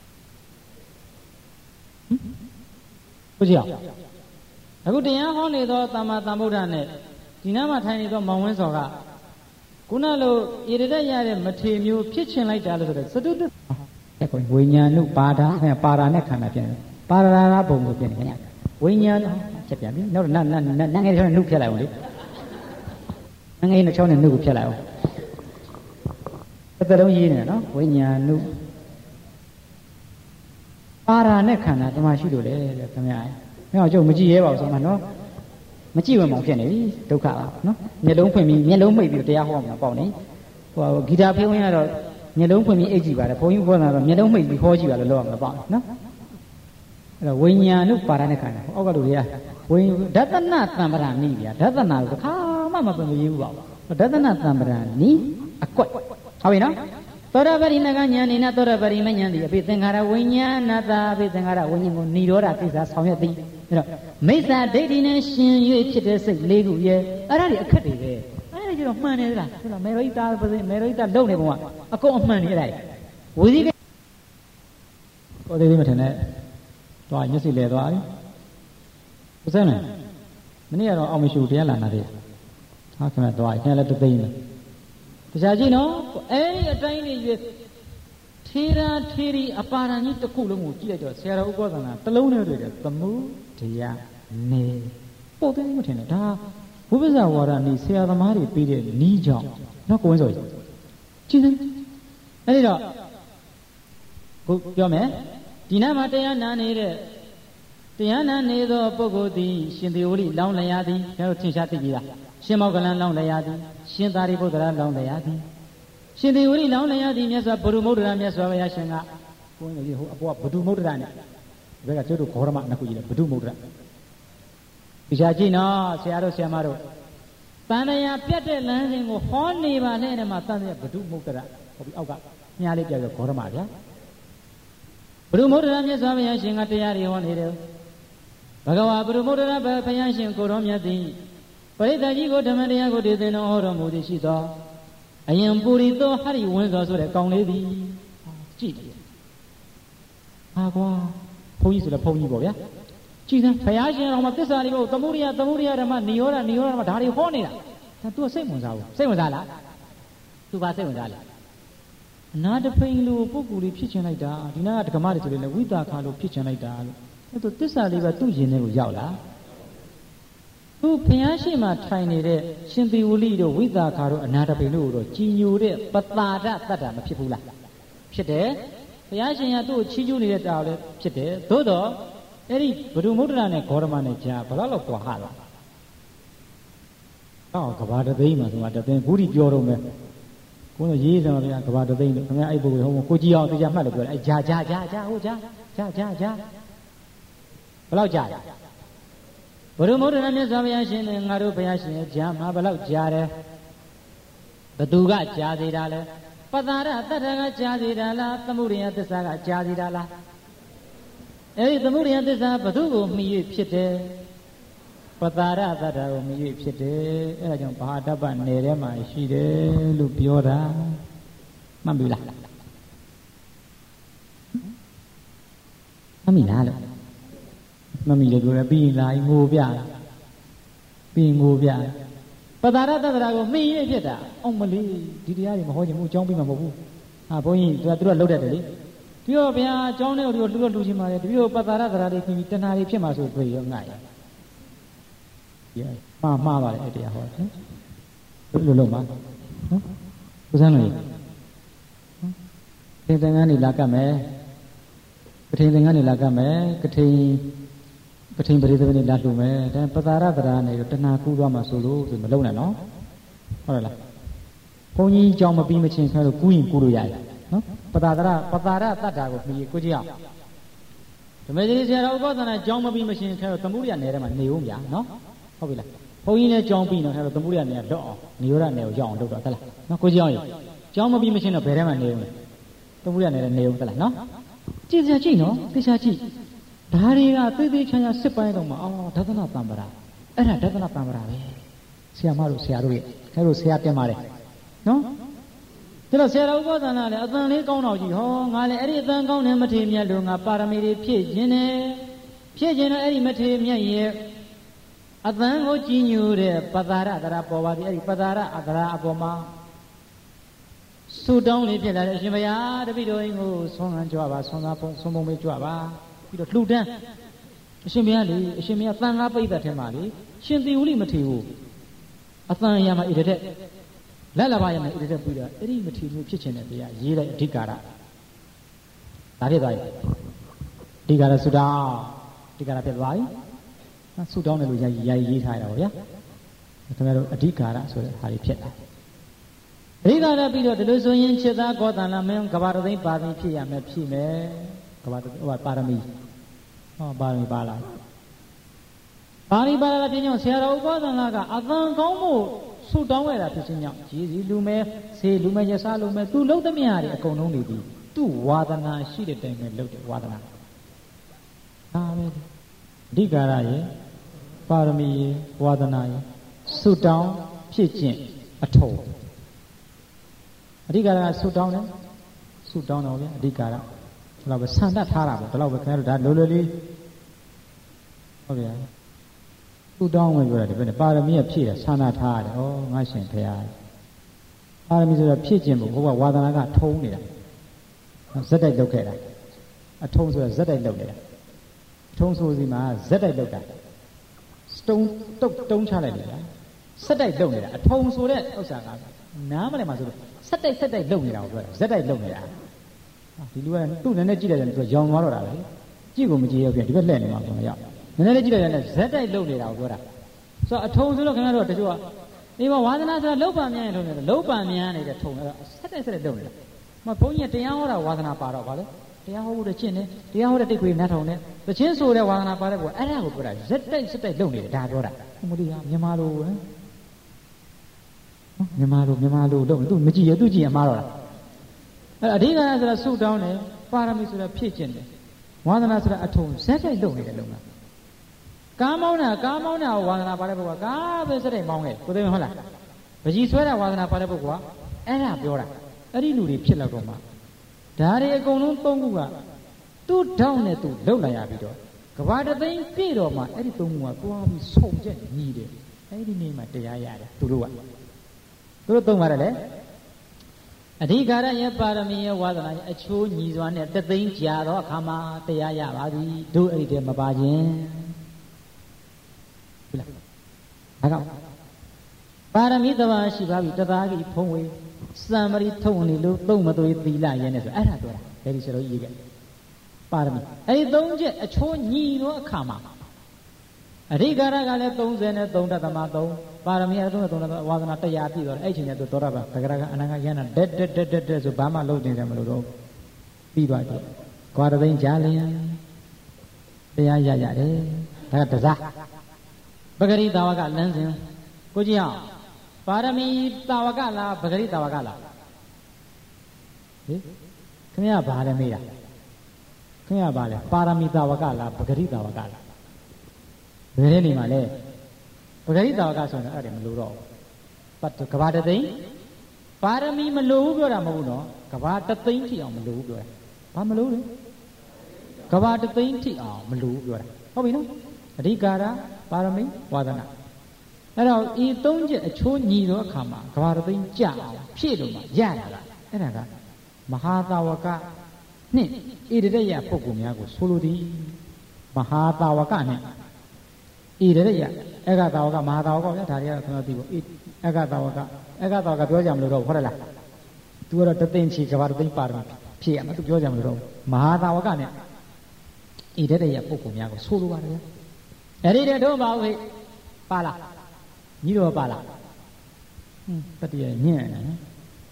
ဟုတ်ကြအောင်အခုတရားဟောနေသောတမ္မာသမ္ဗုဒ္ဓနဲ့ဒီနားမှာထိုင်နေသောမောင်ဝင်းစောကခုနလိုဣရဒရတဲ့မထေမျိုးဖြစ်ချင်လိုက်တာလို့ဆိုတော့သတုတ္တအဲ့ကိုဝိညာဏုပါဒခင်ပါဒနဲ့ခန္ဓာဖြစ်နေပါရရာဘုံကိုဖြစ်နေခင်ဗျဝိညာဏချက်ပြန်ပြီနောက်နတ်နတ်နတ်ငယ်ချောင်းနဲ့နှုတ်ဖြတ်လိုက်အောင်လေနတ်ငယ်နဲ့ချောင်းနဲ့နှုတ်ကိုဖြတ်လိုက်အောင်တစ်သလုံးရေးနေနော်ဝိညာဏုပါရနဲ့ခန္ဓာတမရှိလို့လေခင်ဗျမင်းအောင်ကျုပ်မကြည့်ရဲပါဘူးဆိုမှနော်မကြည့်ဝင်မောင်ဖြစ်နေပြီဒုက္ခပါနော်မျက်လုံးဖွင့်ပြီးမျက်လုံးမိတ်ပြီးတရားဟောမှာပေါ့နေဟိုဂီတာဖေးဝင်ရတော့မျက်လုံးဖွင့်ပြီးအိတ်ကြည့်ပါတယ်ဘုန်းကြီးခေါ်တာတော့မျက်လုံးမိတ်ပြီးဟောကြည့်ပါလို့လောက်မှာပေါ့နော်အဲ့တော့ဝိညာဏုပါဒနဲ့ခန္ဓာအောက်ကလူတွေကဝိဒသနသံပရာမိဗျာဒသနာကိုတစ်ခါမှမပင်မရဘူးပါဘူးဒသနသံပရာနီအကွက်ဟုတ်ပြီနော်သောတာပရိမကညာနေနသောတာပရိမညာတိအပိသင်္ခါရဝိညာဏတာအပိသင်္ခါရဝိညာဉ်ကိုនិရောဓကိစ္စဆောင်ရွက်သည်အဲ့တော့မိစ္ဆာဒိဋ္ဌိနဲ့ရှင်၍ဖြစ်တဲ့စိတ်လေးခုရဲ့အဲ့ဒါတွေအခက်တွေပဲအဲ့ဒါကျတော့မှန်တယ်လားဟုတ်လားမေရိတာပစိမေရိတာလုံနေပုံကအကုန်အမှန်နေအဲ့ဒါဝိသိကိကိုသေးသေးမထင်နဲ့တွားမျက်စိလဲသွားပြီဘုစဲနဲ့မနေ့ကတော့အောင်မရှိတရားလာနာသေးဟာခင်ဗျာတွားခင်ဗျာလည်းတသိမ့်တယ်တရားကြည့်နော်အဲ့ဒီအတိုင်းလေးရွေးထေရာထေရီအပါဒဏ်ကြီးတစ်ခုလုံးကိုကြည့်လိုက်တော့ဆရာတော်ဥပ္ပဒနာတစ်လုံးနဲ့တွေ့တယ်သမုဒယနေပို့တယ်မထင်နဲ့ဒါဝိပဿနာဝါဒနေဆရာသမားတွေပြီးတဲ့နီးကြောင့်နော်ကိုဝင်းစောကြည့်တယ်အဲ့ဒီတော့ကိုပြောမယ်ဒီနာမှာတရားနာနေတဲ့တရားနာနေသောပုဂ္ဂိုလ်သည်ရှင်သေဝရိလောင်းလျာသည်ကျွန်တော်ထင်ရှားသိကြလားရှင်မောကလန်လောင်းလျာသည်ရှင်သာရိပုတ္တရာလောင်းလျာသည်ရှင်သေဝရိလောင်းလျာသည်မြတ်စွာဘုရုမုဒ္ဒရာမြတ်စွာဘုရားရှင်ကကိုယ်ကြီးဟိုအပေါ်ကဘဒုမုဒ္ဒရာနဲ့ဒီဘက်ကကျုပ်တို့ဂေါရမနှစ်ခုကြီးတယ်ဘဒုမုဒ္ဒရာတရားကြည့်နော်ဆရာတို့ဆရာမတို့တန်တရားပြတ်တဲ့လမ်းစဉ်ကိုဟောနေပါနဲ့တဲ့မှာတန်တရားဘဒုမုဒ္ဒရာဟိုပြီးအောက်ကမြားလေးပြပြီးဂေါရမဗျာဘုရုမုဒ္ဒရာမြတ်စွာဘုရားရှင်ကတရားတွေဟောနေတယ်ဘဂဝါဘုရုမုဒ္ဒရာဘုရားရှင်ကိုတော်မြတ်သည်ပရိသတ်ကြီးကိုဓမ္မတရားကိုဒေသနာဟောတော်မူသည်ရှိသောအယံပူရီသောဟရိဝင်းသောဆိုတဲ့ကောင်းလေးသည်ကြည့်တယ်ဟာကွာဘုန်းကြီးဆိုလည်းဘုန်းကြီးပေါ့ဗျာကြည့်စမ်းဘုရားရှင်တော်မှာသစ္စာလေးကိုသမုဒိယသမုဒိယဓမ္မနိရောဓနိရောဓဓမ္မဒါတွေဟောနေတာဒါ तू စိတ်ဝင်စားဘူးစိတ်ဝင်စားလား तू ဘာစိတ်ဝင်စားလဲအနာတဖိန်လိုပုဂ္ဂိုလ်လေးဖြစ်ချင်လိုက်တာဒီနာကဓမ္မတွေဆိုလည်းဝိတာခါလိုဖြစ်ချင်လိုက်တာလို့အဲ့တော့သစ္စာလေးပဲသူ့ရင်ထဲကိုရောက်လာသူဘုရားရှိခိုးထိုင်နေတဲ့ရှင်သေဝလိတို့ဝိတာခါတို့အနာတပိန်တို့တော့ကြည်ညိုတဲ့ပတာဒတ္တမဖြစ်ဘူးလားဖြစ်တယ်ဘုရားရှင်ကသူ့ကိုချီးကျူးနေတဲ့တာလည်းဖြစ်တယ်သို့တော့အဲ့ဒီဘဒုမုဒ္ဒရာနဲ့ဂေါရမနဲ့ကြာဘယ်လောက်ကွာဟလားဟောကဘာတသိန်းမှာဆိုတာတသိန်းဘူးဒီပြောတော့မယ်ကိုယ်ရေးစမ်းပါဗျာကဘာတသိန်းလို့ခင်ဗျာအဲ့ပုဂ္ဂိုလ်ဟိုကိုကြည့်အောင်တရားမှတ်လို့ပြောတယ်အဲ့ဂျာဂျာဂျာဂျာဟိုဂျာဂျာဂျာဂျာဘယ်လောက်ကြာလဲဘုရုမုဒ္ဒရာမြတ်စွာဘုရားရှင်နဲ့ငါတို့ဘုရားရှင်ရဲ့ကြာမှာဘယ်လောက်ကြာတယ်ဘသူကကြာသေးတာလဲပတာရတတ္ထကကြာသေးတာလားသမုဒိယသစ္စာကကြာသေးတာလားအဲ့ဒီသမုဒိယသစ္စာဘသူကိုမှီ၍ဖြစ်တယ်ပတာရတတ္ထကိုမှီ၍ဖြစ်တယ်အဲ့ဒါကြောင့်ဘာတပ္ပနယ်ထဲမှာရှိတယ်လို့ပြောတာမှတ်ပြီလားမှတ်ပြီလားလို့မမီလည်းပြောတယ်ပြီးလာငိုပြပြီးငိုပြပတာရတ္တရာကိုမှီရဖြစ်တာအောင်မလေးဒီတရားတွေမဟောချင်ဘူးအကြောင်းပြီးမှမဟုတ်ဘူးဟာဘုန်းကြီးသူကသူကလှုပ်တတ်တယ်လေဒီတော့ဗျာအကြောင်းနဲ့တို့လှုပ်လှုပ်ချင်းပါလေဒီလိုပတာရတ္တရာတွေပြီးပြီးတဏှာတွေဖြစ်မှာဆိုတွေ့ရောငါ့ရမှားမှားပါလေအဲ့တရားဟောတယ်လို့လို့မှာနော်ဘုရားလို့သင်္ကန်းနေလာကတ်မယ်ကထိန်သင်္ကန်းနေလာကတ်မယ်ကထိန်ကထိန်ပရိသေနဲ့လာလှူမယ်ဒါပတာရတရာနဲ့တဏှာကူးသွားမှာဆိုလို့ဆိုမလုံးနဲ့နော်ဟုတ်တယ်လားဘုန်းကြီးကြောင်မပြီးမချင်းခဲလို့ကူးရင်ကူးလို့ရတယ်နော်ပတာရပတာရတတ္တာကိုပြီးကိုကြည့်အောင်ဓမ္မကြီးဆရာတော်ဥပဒနာကြောင်မပြီးမချင်းခဲလို့သမုဒိယနယ်ထဲမှာနေဦးဗျာနော်ဟုတ်ပြီလားဘုန်းကြီးလည်းကြောင်ပြီးနော်ခဲလို့သမုဒိယနယ်ကလွတ်အောင်နိရောဓနယ်ကိုရောက်အောင်လုပ်တော့ဟုတ်လားနော်ကိုကြည့်အောင်ကြောင်မပြီးမချင်းတော့ဘယ်ထဲမှာနေဦးလဲသမုဒိယနယ်ထဲနေဦးဟုတ်လားနော်ကြည့်စရာကြည့်နော်သိချာကြည့်ဒါတွေကသိသိချာချာစစ်ပိုင်းတော့မှာအော်ဒသနတံပရာအဲ့ဒါဒသနတံပရာပဲဆရာမတို့ဆရာတို့ရဲ့အဲလိုဆရာတင်ပါတယ်နော်ဒါတော့ဆရာတော်ဥပဒနာလည်းအတန်လေးကောင်းတော့ကြီးဟောငါလည်းအဲ့ဒီအတန်ကောင်းတဲ့မထေမြတ်လို့ငါပါရမီတွေဖြည့်ခြင်းနဲ့ဖြည့်ခြင်းနဲ့အဲ့ဒီမထေမြတ်ရဲ့အတန်ကိုကြည်ညိုတဲ့ပတာရတရာပေါ်ပါသည်အဲ့ဒီပတာရအတရာအပေါ်မှာဆူတောင်းလေးဖြစ်လာတဲ့အရှင်ဘုရားတပိတော်ရင်ကိုဆွမ်းခံကြွပါဆွမ်းသာပုံဆွမ်းပုံလေးကြွပါပြီးတော့လှူဒန်းအရှင်ဘုရားလေအရှင်ဘုရားသံဃာပိဋကထဲမှာလေရှင်သေဝလိမထေဘူးအတန်ရမှာဣတတဲ့လက်လာပါရမယ်ဣတတဲ့ပြီးတော့အဲ့ဒီမထေမျိုးဖြစ်ခြင်းတဲ့တရားရေးလိုက်အဓိကာရဒါဖြစ်သွားပြီအဓိကာရဆူတောင်းအဓိကာရဖြစ်သွားပြီဆူတောင်းတယ်လို့ယာယီရေးထားရတာပေါ့ဗျာခင်ဗျားတို့အဓိကာရဆိုတဲ့ဟာတွေဖြစ်လာအဓိကာရပြီးတော့ဒီလိုဆိုရင်ချက်သားကောသလမင်းကဘာတသိန်းပါသိဖြစ်ရမယ်ဖြစ်မယ်ကဘာဟိုပါရမီဟောပါရမီပါလာပါဠိပါဠိပြင်းကြောင့်ဆရာတော်ဥပဒနာကအသံကောင်းမှုဆုတောင်းရတာဖြစ်ခြင်းကြောင့်ရည်စည်းလူမဲ့ဆေးလူမဲ့ရစားလူမဲ့သူလှုပ်သမျှတွေအကုန်လုံးနေပြီးသူ့ဝါဒနာရှိတဲ့တိုင်ပဲလှုပ်တယ်ဝါဒနာဒါပဲအဓိကရရဲ့ပါရမီရဲ့ဝါဒနာရဲ့ဆုတောင်းဖြစ်ခြင်းအထုံးအဓိကရကဆုတောင်းတယ်ဆုတောင်းတော့ဗျာအဓိကရဒါတော့ပဲဆန္ဒထားတာပဲဒါတော့ပဲခင်ဗျားတို့ဒါလိုလိုလေးဟုတ်ဗျာဆုတောင်းဝင်ပြောတာဒီဘက်နဲ့ပါရမီကဖြည့်တယ်ဆန္ဒထားရတယ်ဩငါရှင်ဖရာပါရမီဆိုတော့ဖြည့်ခြင်းဘုရားဝါဒနာကထုံးနေတာဇက်တိုက်လုပ်ခဲ့တာအထုံးဆိုတော့ဇက်တိုက်လုပ်နေတာအထုံးဆိုစီမှာဇက်တိုက်လုပ်တာတုံးတုတ်တုံးချလိုက်နေတာစက်တိုက်လုပ်နေတာအထုံးဆိုတဲ့ဥစ္စာကနားမလဲမှာဆိုတော့စက်တိုက်စက်တိုက်လုပ်နေတာကိုပြောတာဇက်တိုက်လုပ်နေတာဒီလူကသူ့နည်းနည်းကြည့်လိုက်တယ်သူကရောင်သွားတော့တာပဲကြည့်ကိုမကြည့်ရပြန်ဒီဘက်လှည့်နေမှာပေါ့မရောက်နည်းနည်းလေးကြည့်လိုက်တယ်ဇက်တိုက်လုပ်နေတာကိုပြောတာဆိုတော့အထုံးဆိုတော့ခင်ဗျားတို့တချို့ကဒီမှာဝါသနာဆိုတာလောက်ပံမြန်ရင်ထုံးတယ်လောက်ပံမြန်နေတဲ့ထုံတယ်စက်တိုက်စက်တိုက်လုပ်နေတာမဘုန်းကြီးတရားဟောတာဝါသနာပါတော့ဗာလေတရားဟောဖို့တချင်းနေတရားဟောတဲ့တိတ်ခွေနတ်ထုံနေတချင်းဆိုတဲ့ဝါသနာပါတဲ့ကောအဲ့ဒါကိုပြောတာဇက်တိုက်စက်တိုက်လုပ်နေတယ်ဒါပြောတာမလို့ဟာမြန်မာလိုဟမ်မြန်မာလိုမြန်မာလိုလုပ်သူမကြည့်ရသူကြည့်ရမှားတော့လားအဲ့အဓိကဆိုတာဆုတောင်းတယ်ပါရမီဆိုတာဖြည့်ကျင့်တယ်ဝါသနာဆိုတာအထုံဇက်တိုက်လုပ်နေတယ်လုံးလားကားမောင်းတာကားမောင်းတာဝါသနာပါတဲ့ပုဂ္ဂိုလ်ကကားပဲစက်တိုက်မောင်းခဲ့ကိုသိမဟုတ်လားပကြီးဆွဲတာဝါသနာပါတဲ့ပုဂ္ဂိုလ်ကအဲ့ဒါပြောတာအဲ့ဒီလူတွေဖြစ်လောက်တော့မှဒါတွေအကုန်လုံးသုံးခုကသူ့ထောက်နဲ့သူ့လှုပ်လိုက်ရပြီးတော့ကဘာတသိန်းပြည့်တော့မှအဲ့ဒီသုံးခုကသွားပြီးဆုံချက်ညီတယ်အဲ့ဒီနေ့မှတရားရတယ်သူတို့ကသူတို့သုံးပါတယ်လေအဓိကရရဲ့ပါရမီရဲ့ဝါသနာရဲ့အချိုးညီစွာနဲ့တသိန်းကြာတော့အခါမှာတရားရပါပြီတို့အဲ့ဒီတည်းမပါခြင်းဟုတ်လားဒါကြောင့်ပါရမီတဘာရှိပါပြီတသားကြီးဖုံးဝေးစံမရီထုံနေလို့သုံးမသွေးသီလရဲနဲ့ဆိုအဲ့ဒါပြောတာဒါဒီစလို့ရေးခဲ့ပါရမီအဲ့ဒီသုံးချက်အချိုးညီတော့အခါမှာအဓိကရကလည်းသုံးဆယ်နဲ့သုံးတသမသုံးပါရမီအသုံးနဲ့သုံးတဝါသနာတရားပြည့်တော့အဲ့ချိန်ကျတော့သောတာပန်သဂရကအနာဂတ်ယန္တာတက်တက်တက်တက်တက်ဆိုဘာမှလုပ်နေတယ်မလို့တော့ပြီးသွားတယ်ကွာတသိန်းကြာလျင်တရားရရတယ်ဒါကတစားပဂရိတာဝကလမ်းစဉ်ကိုကြည့်အောင်ပါရမီတာဝကလားပဂရိတာဝကလားဟင်ခင်ဗျားဘာလဲမေးတာခင်ဗျားဘာလဲပါရမီတာဝကလားပဂရိတာဝကလားဘယ်နဲ့နေမှာလဲပဂရိတာဝကဆိုရင်အဲ့ဒါမလို့တော့ပတ်ကဘာတသိန်းပါရမီမလို့ဘူးပြောတာမဟုတ်ဘူးနော်ကဘာတသိန်းထိအောင်မလို့ဘူးပြောတာဘာမလို့လဲကဘာတသိန်းထိအောင်မလို့ဘူးပြောတာဟုတ်ပြီနော်အဓိကာရပါရမီဝါဒနာအဲ့တော့ဤသုံးချက်အချိုးညီသောအခါမှာကဘာတသိန်းကြအောင်ဖြည့်လို့မှရတာလားအဲ့ဒါကမဟာတာဝကနှင့်ဣရဒယပုဂ္ဂိုလ်များကိုဆိုလိုသည်မဟာတာဝကနှင့်ဣရဒယအဂတာဝကမဟာတာဝကဗျာဒါတွေကတော့ကျွန်တော်သိဖို့အဂတာဝကအဂတာဝကပြောကြမလို့တော့ဟုတ်တယ်လားသူကတော့တသိန်းချီကဘာတသိန်းပါရမီဖြည့်ရမှာသူပြောကြမလို့တော့မဟာတာဝကနဲ့ဣရဒယပုဂ္ဂိုလ်များကိုဆိုလိုပါတယ်အဲ့ဒီတဲ့တို့ပါဦးဟဲ့ပါလားညီတော်ပါလားဟွန်းတတိယညံ့တယ်နော်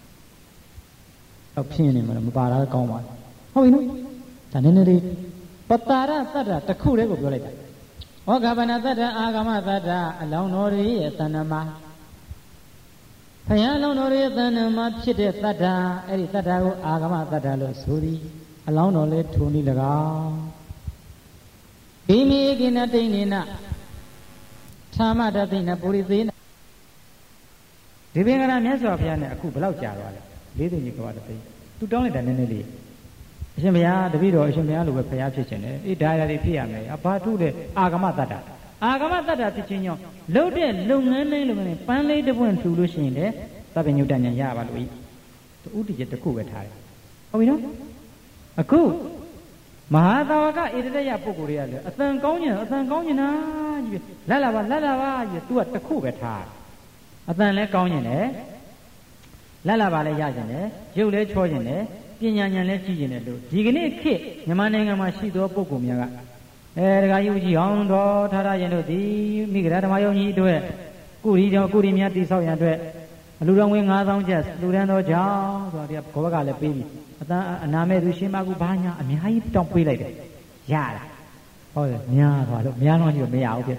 တော့ဖြစ်နေမှာမပါတာကောင်းပါဟုတ်ပြီနော်ဒါနည်းနည်းလေးပတာရသတ္တတစ်ခုတည်းကိုပြောလိုက်တာဩဃဗနာသတ္တအာဂမသတ္တအလောင်းတော်ရဲ့တဏ္ဍမှာဘုရားအလောင်းတော်ရဲ့တဏ္ဍမှာဖြစ်တဲ့သတ္တအဲ့ဒီသတ္တကိုအာဂမသတ္တလို့ဆိုသည်အလောင်းတော်လည်းထုံနေ၎င်းဒီမိကိနတိနေနသာမတသိနပုရိသေနဒီပင်ကရမြတ်စွာဘုရားနဲ့အခုဘယ်လောက်ကြာသွားလဲလေးသိန်းကြီးကဘာတသိသူတောင်းလိုက်တာနည်းနည်းလေးအရှင်ဘုရားတပည့်တော်အရှင်ဘုရားလိုပဲဘုရားဖြစ်ခြင်းလေအေးဒါရတွေဖြစ်ရမယ်အဘာထုတဲ့အာဂမတ္တအာဂမတ္တဖြစ်ခြင်းကြောင့်လှုပ်တဲ့လုပ်ငန်းတိုင်းလုပ်ငန်းတိုင်းပန်းလေးတစ်ပွင့်ထူလို့ရှိရင်လေသဗ္ဗညုတဉာဏ်ရပါလို့ဤဥတည်ချက်တစ်ခုပဲထားတယ်ဟုတ်ပြီနော်အခုမဟာတာဝကဣရဒယပုဂ္ဂိုလ်တွေကလည်းအသံကောင်းကျင်အသံကောင်းကျင်တာကြီးလက်လာပါလက်လာပါကြီး तू ကတစ်ခုပဲထားအသံလည်းကောင်းကျင်တယ်လက်လာပါလည်းရကျင်တယ်ရုပ်လည်းချောကျင်တယ်ပညာဉာဏ်လည်းကြီးကျင်တယ်လို့ဒီကနေ့ခေတ်မြန်မာနိုင်ငံမှာရှိသောပုဂ္ဂိုလ်များကအဲဒကာကြီးဦးကြီးအောင်တော်ထားရရင်တို့ဒီမိဂရဓမ္မယုံကြီးတို့ကုရီတော်ကုရီများတိဆောက်ရန်အတွက်အလူတော်ဝင်ငါးသောင်းကျပ်လူတန်းတော်ကြောင့်ဆိုတော့ဒီကဘောဘကလည်းပေးပြီအတန်းအနာမဲ့သူရှင်မကူဘာညာအများကြီးတောင်းပေးလိုက်တယ်ရတာဟုတ်တယ်များသွားလို့များတော့ကြီးမရဘူးဖြစ်သွား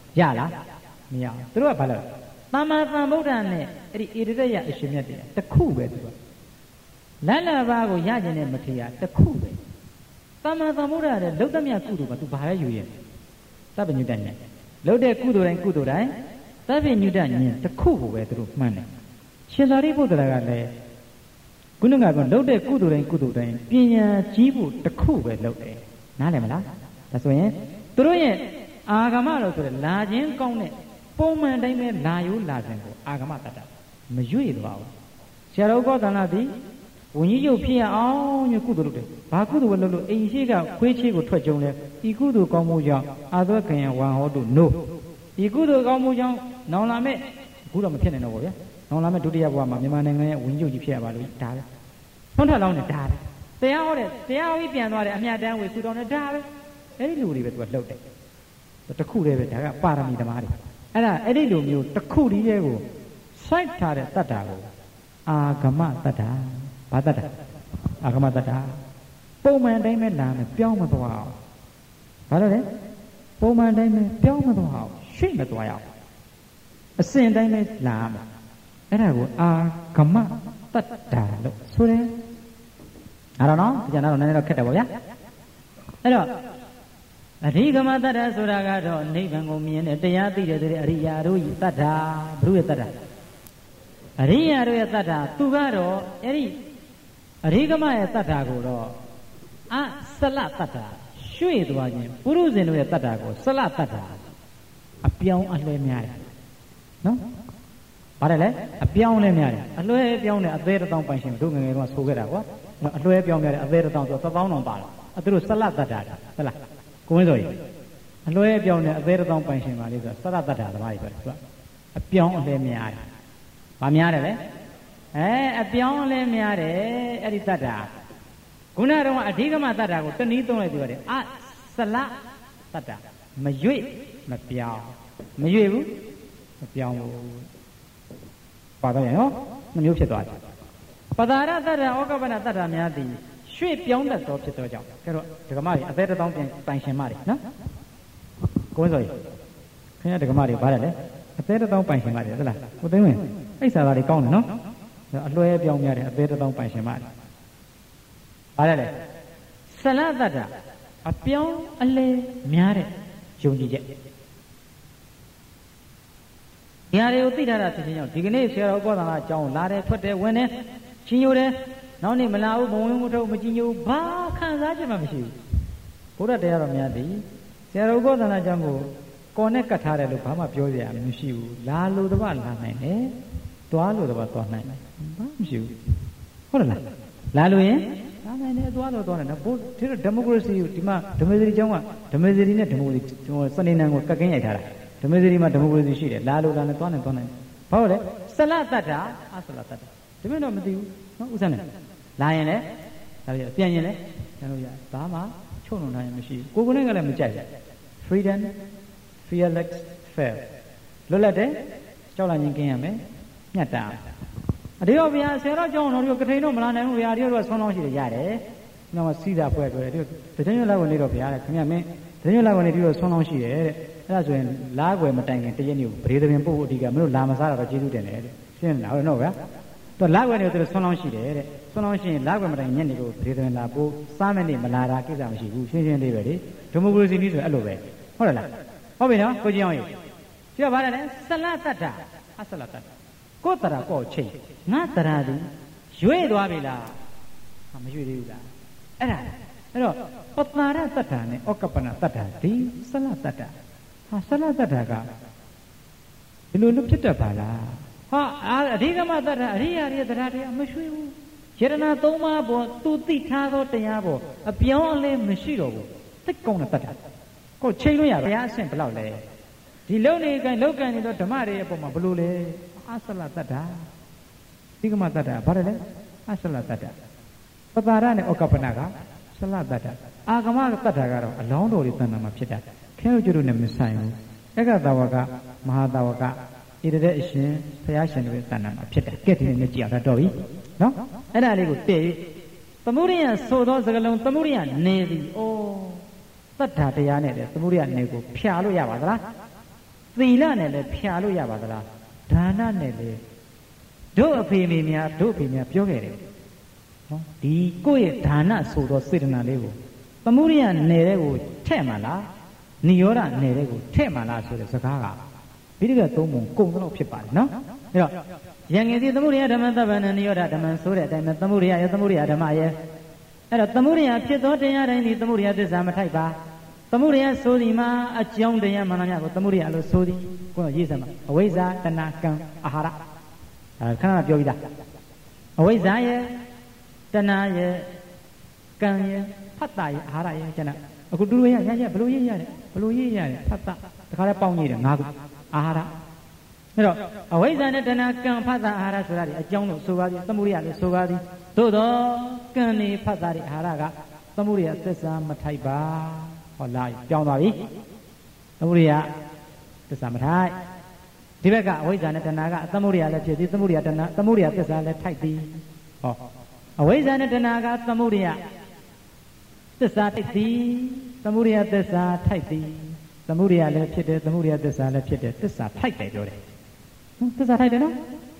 ရလားမရဘူးသူတို့ကဘာလဲသမ္မာသမ္ဗုဒ္ဓနဲ့အဲ့ဒီဣရိယအရှင်မြတ်တွေတခုပဲသူကလတ်လပါကိုရကျင်တဲ့မထေရတခုပဲသမ္မာသမ္ဗုဒ္ဓရဲ့လုတ်သမျှကုသိုလ်ကသူဘာလဲယူရင်သဗ္ဗညုတဉာဏ်လုတ်တဲ့ကုသိုလ်တိုင်းကုသိုလ်တိုင်းသဗ္ဗညုတဉာဏ်တခုကိုပဲသူတို့မှန်းတယ်ရှင်သာရိပုတ္တရာကလည်းခုနကကလုတ်တဲ့ကုသိုလ်တိုင်းကုသိုလ်တိုင်းပညာကြီးဖို့တခုပဲလုတ်တယ်နားလည်မလားဒါဆိုရင်သူတို့ရဲ့အာဂမလို့ဆိုတဲ့လာခြင်းကောင်းတဲ့ပုံမှန်တိုင်းပဲလာရိုးလာခြင်းကိုအာဂမတတ္တမရွေ့သွားဘူးဆရာတော်ကောသနာသည်ဝิญဉ်ရုပ်ဖြစ်အောင်ညကုသိုလ်လုပ်တယ်ဘာကုသိုလ်လုပ်လို့အိမ်ရှိကခွေးချေးကိုထွက်ကြုံလဲဒီကုသိုလ်ကောင်းမှုကြောင့်အာသဝကံဝံဟောတုနို့ဒီကုသိုလ်ကောင်းမှုကြောင့်နောင်လာမဲ့အခုတော့မဖြစ်နိုင်တော့ဘူးဗျာနောင်လာမဲ့ဒုတိယဘဝမှာမြန်မာနိုင်ငံရဲ့ဝิญဉ်ရုပ်ကြီးဖြစ်ရပါလို့ဒါပဲထွန်းထလောင်းနဲ့ဒါပဲတရားဟောတဲ့တရားဟောပြီးပြန်သွားတယ်အမြတ်တမ်းဝေစုတော်နဲ့ဒါပဲအဲ့ဒီလူတွေပဲသူကလှုပ်တယ်တခုတည်းပဲဒါကပါရမီသမားတွေအဲ့ဒါအဲ့ဒီလိုမျိုးတခုတည်းရဲ့ကိုစိုက်ထားတဲ့တတ္တာကိုအာဂမတတ္တာဘာတတ္တာအာဂမတတ္တာပုံမှန်တိုင်းပဲလာမယ်ပြောင်းမသွားအောင်ဘာလို့လဲပုံမှန်တိုင်းပဲပြောင်းမသွားအောင်ရွှေ့မသွားရအောင်အစဉ်တိုင်းပဲလာမယ်အဲ့ဒါကိုအာဂမတတ္တာလို့ဆိုတယ်အဲ့တော့နော်ဒီကျန်တော့နည်းနည်းတော့ခက်တယ်ပေါ့ဗျာအဲ့တော့အဓိကမတတ္တဆိုတာကတော့နိဗ္ဗာန်ကိုမြင်တဲ့တရားသိတဲ့တဲ့အရိယာတို့ဤတတ္တာဘုရုရဲ့တတ္တာအရိယာတို့ရဲ့တတ္တာသူကတော့အဲ့ဒီအရိကမရဲ့တတ္တာကိုတော့အဆလတတ္တာရွှေ့သွားခြင်းပုရုဇဉ်တို့ရဲ့တတ္တာကိုဆလတတ္တာအပြောင်းအလဲများတယ်နော်ဘာလဲလဲအပြောင်းလဲများတယ်အလွဲပြောင်းတဲ့အသေးတစ်တောင်းပိုင်ရှင်တို့ငယ်ငယ်တော့ဆိုခဲ့တာကွာအလွဲပြောင်းများတဲ့အသေးတစ်တောင်းဆိုတစ်တောင်းတောင်ပါလားအဲသူတို့ဆလတတ္တာဟုတ်လားကိုဝင်းစောကြီးအလွဲပြောင်းတဲ့အသေးတစ်တောင်းပိုင်ရှင်ပါလေဆိုဆလတတ္တာသမားကြီးပဲသူကအပြောင်းအလဲများတယ်ဘာများတယ်လဲအဲအပြောင်းလဲများတယ်အဲ့ဒီတတ္တာခုနကတော့အဓိကမတတ္တာကိုတနည်းသုံးလိုက်ပြောတယ်အဆလတတ္တာမရွေ့မပြောင်းမရွေ့ဘူးမပြောင်းဘူးပါတော့ရနော်နှမျိုးဖြစ်သွားတယ်ပဒါရတတ္တာဩကပ္ပနတတ္တာများသည်ရွှေ့ပြောင်းတတ်သောဖြစ်သောကြောင့်အဲတော့ဒကမတွေအသေးတောင်းပြန်တိုင်ရှင်မတွေနော်ကိုယ်ဆိုရင်ခင်ဗျာဒကမတွေဘာလဲလဲအသေးတောင်းပိုင်ရှင်မတွေဟုတ်လားကိုသိန်းဝင်အိဆာသားတွေကောင်းတယ်နော်အလွဲပြောင်းများတယ်အသေးတောင်းပိုင်ရှင်မတွေဘာလဲလဲဆလတတ္တအပြောင်းအလဲများတဲ့ယုံကြည်ချက်ဒီဟာတွေကိုသိထားတာဖြစ်ခြင်းကြောင့်ဒီကနေ့ဆရာတော်ကောသနာအကြောင်းလာတယ်ထွက်တယ်ဝင်တယ်ချင်းညိုတယ်နောက်နေ့မလာဘူးမဝင်ဘူးထုတ်မချင်းညိုဘာခံစားချက်မှမရှိဘူးဘုရားတရားတော်များသည်ဆရာတော်ကောသနာအကြောင်းကိုကော်နဲ့ကတ်ထားတယ်လို့ဘာမှပြောစရာမရှိဘူးလာလို့တော့လာနိုင်တယ်တွားလို့တော့တွားနိုင်တယ်ဘာမှမရှိဘူးဟုတ်လားလာလို့ရင်လာနိုင်တယ်တွားလို့တွားနိုင်တယ်ဘုဒီတော့ဒီမိုကရေစီဒီမှာဓမ္မစရိကျောင်းကဓမ္မစရိနဲ့ဒီမိုကရေစီစနေနံကိုကတ်ကင်းရိုက်ထားတာဓမ္မစရိမှာဒီမိုကရေစီရှိတယ်လာလို့လာနဲ့တွားနိုင်တွားနိုင်ဘာလို့လဲဆလတတ္တာအဆလတတ္တာဒီမဲ့တော့မသိဘူးနော်ဥစ္စာနဲ့လာရင်လည်းဒါပြပြန်ရင်လည်းကျန်လို့ရဘာမှချုံနှုံနိုင်မရှိဘူးကိုကိုနဲ့ကလည်းမကြိုက်ဘူး freedom fearless fair လွတ်လပ်တယ်ကြောက်လာရင်ကင်းရမယ်ညတ်တာအတေရောဗျာဆယ်တော့ကြောင်းတော့ဒီကထိန်တော့မလာနိုင်ဘူးဗျာဒီတော့ဆွမ်းလောင်းရှိတယ်ရတယ်နောက်မှစီးတာပွဲပြောတယ်ဒီတကြွလောက်ဝင်နေတော့ဗျာတဲ့ခင်ဗျမင်းတကြွလောက်ဝင်နေဒီတော့ဆွမ်းလောင်းရှိတယ်တဲ့အဲ့ဒါဆိုရင်လားွယ်မတိုင်ခင်တရက်နေ့ကိုဗရေသပင်ပို့ဖို့အဓိကမင်းတို့လာမစားတော့ကျေးဇူးတင်တယ်တဲ့ရှင်းလားဟုတ်တော့ဗျာသူလားွယ်နေတော့ဆွမ်းလောင်းရှိတယ်တဲ့ဆွမ်းလောင်းရှိရင်လားွယ်မတိုင်ညက်နေလို့ဗရေသပင်လာပို့စားမယ်နေမလာတာကိစ္စမရှိဘူးရှင်းရှင်းလေးပဲလေဒီမိုကရေစီနည်းဆိုအဲ့လိုပဲဟုတ်လားဟုတ်ပြီနော်ကိုကြီးအောင်ရေဒီကဘာလဲဆလတတ္တအဆလတတ္တကိုတရာကိုချိန်ငါတရာဒီရွေ့သွားပြီလားဟာမရွေ့သေးဘူးလားအဲ့ဒါအဲ့တော့ပတာရတတ္တနဲ့ဩကပ္ပနတတ္တဒီဆလတတ္တဟာဆလတတ္တကဒီလိုလို့ဖြစ်တတ်ပါလားဟာအဓိကမတတ္တအရိယာရိယတရားတရားမရွှေ့ဘူးယရဏသုံးပါးပေါ်သူသိထားသောတရားပေါ်အပြောင်းအလဲမရှိတော့ဘူးသိကောင်းတဲ့တတ္တကိုချိန်လို့ရဘုရားအဆင့်ဘယ်လောက်လဲဒီလုံနေကံလောက်ကံနေတော့ဓမ္မတွေရဲ့ပုံမှာဘယ်လိုလဲအဆလတတ္တဒီကမတတ္တဘာလဲအဆလတတ္တပတာရနဲ့ဩကပ္ပနကဆလတတ္တအာဂမတတ္တကတော့အလောင်းတော်တွေတဏ္ဍာမှာဖြစ်တာခဲတို့ကျတို့နဲ့မဆိုင်ဘူးဧကသာဝကမဟာသာဝကဣရတဲ့အရှင်ဘုရားရှင်တို့ရဲ့တဏ္ဍာမှာဖြစ်တယ်ကဲဒီနေ့ကြည့်အောင်ဒါတော့ပြီနော်အဲ့ဒါလေးကိုတည့်သမုဒိယဆိုသောစကလုံးသမုဒိယနေသည်ဩတတ္ထာတရားနဲ့လေသမုဒိယနေကိုဖြာလို့ရပါသလားသီလနဲ့လည်းဖြာလို့ရပါသလားဒါနနဲ့လည်းတို့အဖေမေများတို့အဖေများပြောခဲ့တယ်နော်ဒီကိုယ့်ရဲ့ဒါနဆိုတော့စေတနာလေးကိုသမုဒိယနယ်တဲ့ကိုထဲ့မှလားနိရောဓနယ်တဲ့ကိုထဲ့မှလားဆိုတဲ့စကားကဗိဓိကသုံးပုံကုန်တော့ဖြစ်ပါတယ်နော်အဲ့တော့ယံငယ်စီသမုဒိယဓမ္မသဗ္ဗန္နနိရောဓဓမ္မဆိုတဲ့အတိုင်းပဲသမုဒိယရဲ့သမုဒိယဓမ္မရဲ့အဲ့တော့သမုဒိယဖြစ်သောတရားတိုင်းဒီသမုဒိယသစ္စာမထိုက်ပါသမုဒိယဆိုသည်မှာအကြောင်းတရားမှန်သမျှကိုသမုဒိယလို့ဆိုသည်ကိုယ်ရေးစမ်းပါအဝိဇ္ဇာတဏကံအာဟာရအဲခဏခဏပြောပြီးသားအဝိဇ္ဇာရဲ့တဏရဲ့ကံရဲ့ဖတ်တာရဲ့အာဟာရရဲ့ကျန်တာအခုတူတူရရရဘလို့ရေးရတယ်ဘလို့ရေးရတယ်ဖတ်တာတခါလဲပေါင်းရေးတယ်ငါးခုအာဟာရအဲ့တော့အဝိဇ္ဇာနဲ့တဏကံဖတ်တာအာဟာရဆိုတာဒီအကြောင်းလို့ဆိုပါသည်သမုဒိယလို့ဆိုပါသည်သို့တော့ကံနေဖတ်တာဒီအာဟာရကသမုဒိယသစ္စာမထိုက်ပါဟောလာပြောင်းသွားပြီသမုဒိယသစ္စာမထိုက်ဒီဘက်ကအဝိဇ္ဇာနဲ့တဏှာကသမုဒိယလည်းဖြစ်သည်သမုဒိယတဏှာသမုဒိယသစ္စာလည်းထိုက်သည်ဟောအဝိဇ္ဇာနဲ့တဏှာကသမုဒိယသစ္စာထိုက်သည်သမုဒိယသစ္စာထိုက်သည်သမုဒိယလည်းဖြစ်တယ်သမုဒိယသစ္စာလည်းဖြစ်တယ်သစ္စာထိုက်တယ်ပြောတယ်ဟုတ်သစ္စာထိုက်တယ်နော်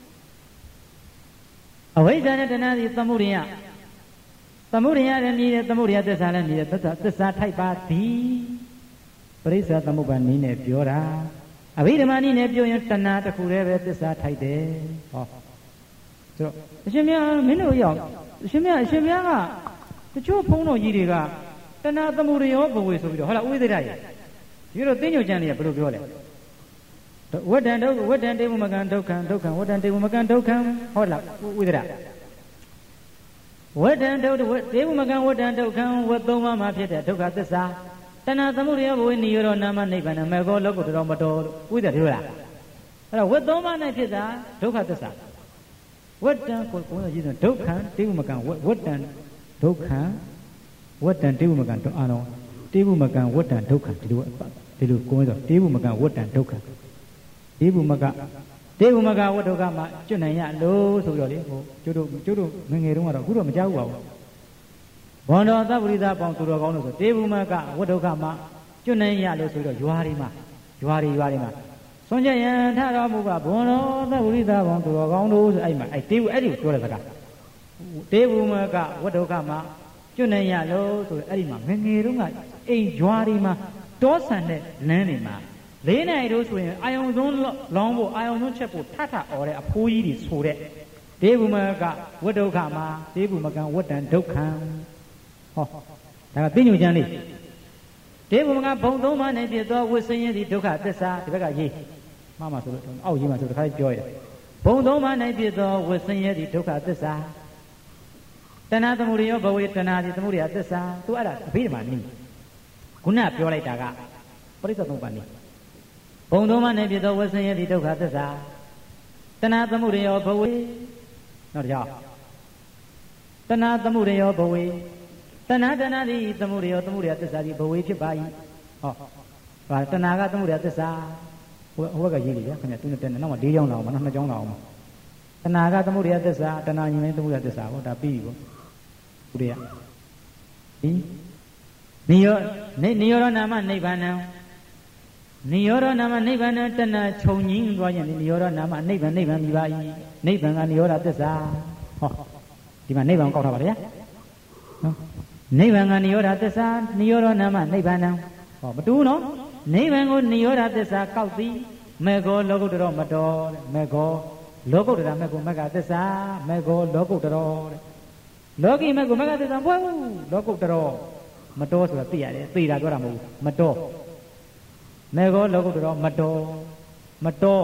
အဝိဇ္ဇာနဲ့တဏှာဒီသမုဒိယသမုဒိယလည်းမြည်တယ်သမုဒိယသစ္စာလည်းမြည်တယ်သစ္စာသစ္စာထိုက်ပါသည်ပရိစ္ဆာသမုပ္ပါနည်းနဲ့ပြောတာအဘိဓမ္မာနည်းနဲ့ပြောရင်တဏှာတစ်ခုတည်းပဲသစ္စာထိုက်တယ်ဟောဆိုတော့အရှင်မြတ်မင်းတို့ရောက်အရှင်မြတ်အရှင်မြတ်ကတချို့ဘုန်းတော်ကြီးတွေကတဏှာသမုဒိယောဘဝေဆိုပြီးတော့ဟောလားဥဒိဒရဲ့ဒီလိုသိညွှန်ကြံတွေကဘယ်လိုပြောလဲဝတ္တံဒုက္ခဝတ္တံတေဝမကံဒုက္ခံဒုက္ခံဝတ္တံတေဝမကံဒုက္ခံဟောလားဥဒိဒဝတ္တံဒုက္ခတေဝမကံဝတ္တံဒုက္ခံဝတ်သုံးပါးမှာဖြစ်တဲ့ဒုက္ခသစ္စာတဏှာသမုဒိယဘဝေနိရောဓနာမနိဗ္ဗာန်မေဃောလောကုတ္တရောမတော်ဥဒိဒပြောလားအဲ့တော့ဝတ်သုံးပါး၌ဖြစ်တာဒုက္ခသစ္စာဝတ္တံကိုကိုယ်ကရေးတယ်ဒုက္ခံတေဝမကံဝတ္တံဒုက္ခံဝတ္တံတေဝမကံတော့အာလုံးတေဝမကံဝတ္တံဒုက္ခံဒီလိုဒီလိုကိုယ်ဆိုတေဝမကံဝတ္တံဒုက္ခံတေဝမကတေဝမကဝတ္တုကမှာကျွတ်နိုင်ရလို့ဆိုပြီးတော့လေဟိုကျွတ်တို့ကျွတ်တို့ငငယ်တုန်းကတော့အခုတော့မကြောက်ဘူးပါဘူးဘောန္တော်သဗ္ဗရိသပေါင်းသူတော်ကောင်းလို့ဆိုတေဝမကဝတ္တုကမှာကျွတ်နိုင်ရလို့ဆိုပြီးတော့ရွာတွေမှာရွာတွေရွာတွေမှာဆွန်ကြရန်ထတော်မူကဘွန်တော်သဗ္ဗရိသပေါင်းသူတော်ကောင်းတို့ဆိုအဲ့မှာအဲ့တေဝအဲ့ဒီကိုပြောတဲ့စကားတေဝမကဝတ္တုကမှာကျွတ်နိုင်ရလို့ဆိုအဲ့ဒီမှာငငယ်တုန်းကအိမ်ရွာတွေမှာတောဆန်တဲ့လမ်းတွေမှာလေးနိုင်တို့ဆိုရင်အာယုံဆုံးလောင်းဖို့အာယုံဆုံးချက်ဖို့ထထអော်တဲ့အဖိုးကြီးတွေဆိုတဲ့ဒေဝမကဝတ္တုခမှာဒေဝမကံဝတ္တံဒုက္ခံဟောဒါကသိညွှန်ကျမ်းလေးဒေဝမကဘုံသုံးပါးနဲ့ပြည့်သောဝိစင်းရင်ဒီဒုက္ခသစ္စာဒီဘက်ကရေးမှမဆိုလို့အောက်ရေးမှဆိုတခါပြောရတယ်ဘုံသုံးပါးနဲ့ပြည့်သောဝိစင်းရင်ဒီဒုက္ခသစ္စာတဏှာသမုဒိယောဘဝေတဏှာဒီသမုဒိယသစ္စာသူအဲ့ဒါအဘိဓမ္မာနည်းခုနပြောလိုက်တာကပရိစ္ဆေသုံးပါးနည်းဘုံသုံးပါးနဲ့ပြည့်သောဝိစင်းရင်ဒီဒုက္ခသစ္စာတဏှာသမုဒိယောဘဝေနောက်တစ်ကြောင်းတဏှာသမုဒိယောဘဝေတဏှာတဏှာဒီသမုဒိယောသမုဒိယသစ္စာဒီဘဝေဖြစ်ပါ၏ဟောဟာတဏှာကသမုဒိယသစ္စာဟိုဟိုဘက်ကရေးလိဗျာခင်ဗျသူနဲ့တက်နေနောက်မှ၄ကြောင်းလာအောင်မနောက်နှစ်ကြောင်းလာအောင်တဏှာကသမုဒိယသစ္စာတဏှာညီမင်းသမုဒိယသစ္စာဟောဒါပြီးပြီပေါ့ဥဒိယဒီနိယောနိယောရနာမနိဗ္ဗာန်နိရောဓနာမနိဗ္ဗာန်တဏှာခြုံငင်းသွားရင်နိရောဓနာမနိဗ္ဗာန်နိဗ္ဗာန်မြည်ပါ၏နိဗ္ဗာန်ကနိရောဓသစ္စာဟောဒီမှာနိဗ္ဗာန်ကောက်ထားပါဗျာနော်နိဗ္ဗာန်ကနိရောဓသစ္စာနိရောဓနာမနိဗ္ဗာန်ဟောမတူနော်နိဗ္ဗာန်ကိုနိရောဓသစ္စာကောက်သည်မေဃောလောကုတ္တရောမတော်မေဃောလောကုတ္တရာမေဃောမကသစ္စာမေဃောလောကုတ္တရောတဲ့လောကီမေဃောမကသစ္စာဘွဲဘူးလောကုတ္တရောမတော်ဆိုတာသိရတယ်သိတာပြောတာမဟုတ်ဘူးမတော်မေဃောလောကုတ္တရောမတော်မတော်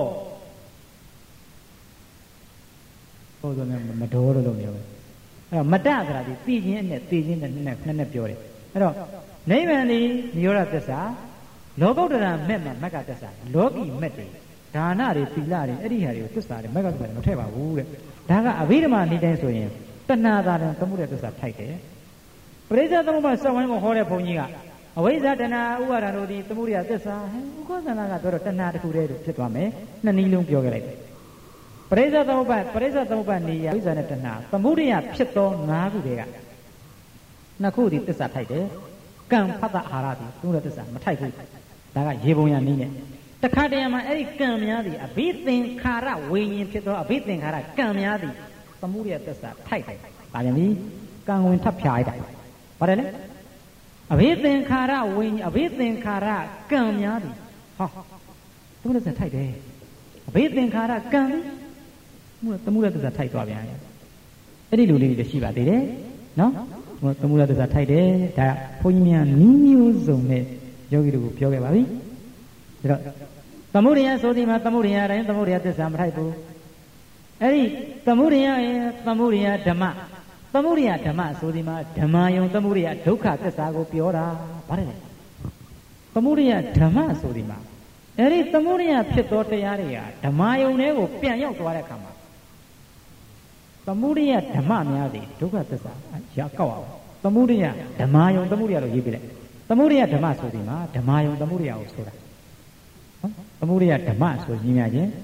ဟိုဆိုရင်မတော်လို့လုပ်နေတယ်အဲ့တော့မတဆိုတာဒီသိခြင်းနဲ့သိခြင်းနဲ့နှစ်နှစ်နဲ့ပြောတယ်အဲ့တော့နိဗ္ဗာန်ဒီနိရောဓသစ္စာလောကုတ္တရာမဲ့မှာမက္ကသစ္စာလောကီမဲ့တွေဒါနတွေသီလတွေအဲ့ဒီဟာတွေကိုသစ္စာတွေမက္ကသစ္စာတွေမထည့်ပါဘူးတဲ့ဒါကအဘိဓမ္မာနေတိုင်းဆိုရင်တဏှာသာတယ်သမှုတဲ့သစ္စာထိုက်တယ်ပရိစ္ဆေသမုပ္ပါစဝိုင်းကိုဟောတဲ့ဘုန်းကြီးကအဝိဇ္ဇာတဏှာဥပါဒံတို့ဒီသမှုရိယသစ္စာဟဲ့ဥက္ခသနာကတော့တဏှာတစ်ခုတည်းလို့ဖြစ်သွားမယ်နှစ်နည်းလုံးပြောခဲ့လိုက်တယ်ပရိစ္ဆေသမုပ္ပါပရိစ္ဆေသမုပ္ပါနေရဝိဇ္ဇာနဲ့တဏှာသမှုရိယဖြစ်သော၅ခုတည်းကနှစ်ခုဒီသစ္စာထိုက်တယ်ကံဖတ်တာအာဟာရဒီသုံးတဲ့သစ္စာမထိုက်ဘူးဒါကရေပုံရနည်းနဲ့တတခါတည်းမှာအဲ့ဒီကံများသည်အဘိသင်္ခါရဝိညာဉ်ဖြစ်သောအဘိသင်္ခါရကံများသည်သမုဒိယသစ္စာထိုက်တယ်ဒါပြန်ပြီကံဝင်ထပ်ဖြားလိုက်တာပါတယ်လေအဘိသင်္ခါရဝိညာဉ်အဘိသင်္ခါရကံများသည်ဟောသမုဒိယသစ္စာထိုက်တယ်အဘိသင်္ခါရကံမှုသမုဒိယသစ္စာထိုက်သွားပြန်တယ်အဲ့ဒီလူလေးတွေရှိပါသေးတယ်နော်သမုဒိယသစ္စာထိုက်တယ်ဒါဘုန်းကြီးများနီးမျိုးစုံနဲ့ယောဂီတို့ကိုပြောခဲ့ပါပြီဒါတော့သမုဒိယဆိုဒီမှာသမုဒိယတိုင်းသမုဒိယသစ္စာမထိုက်ဘူးအဲ့ဒီသမုဒိယရဲ့သမုဒိယဓမ္မသမုဒိယဓမ္မဆိုဒီမှာဓမ္မယုံသမုဒိယဒုက္ခသစ္စာကိုပြောတာဗါတယ်လေသမုဒိယဓမ္မဆိုဒီမှာအဲ့ဒီသမုဒိယဖြစ်သောတရားတွေဟာဓမ္မယုံတွေကိုပြန်ရောက်သွားတဲ့အခါမှာသမုဒိယဓမ္မများသည်ဒုက္ခသစ္စာရကောက်အောင်သမုဒိယဓမ္မယုံသမုဒိယလို့ရေးပြလိုက်သမုဒိယဓမ္မဆိုဒီမှာဓမ္မယုံသမုဒိယကိုဆိုတာသမုဒိယဓမ္မဆိုရင်းများခြင်း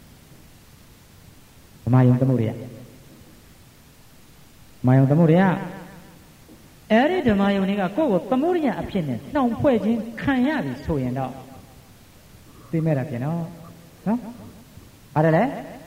ဓမ္မယုံသမုဒိယဓမ္မယုံသမုဒိယအဲ့ဒီဓမ္မယုံတွေကကိုယ့်ကိုသမုဒိယအဖြစ်နဲ့နှောင်ဖွဲ့ခြင်းခံရပြီဆိုရင်တော့သိမဲ့တာပြင်တော့နော်အားတယ်လေ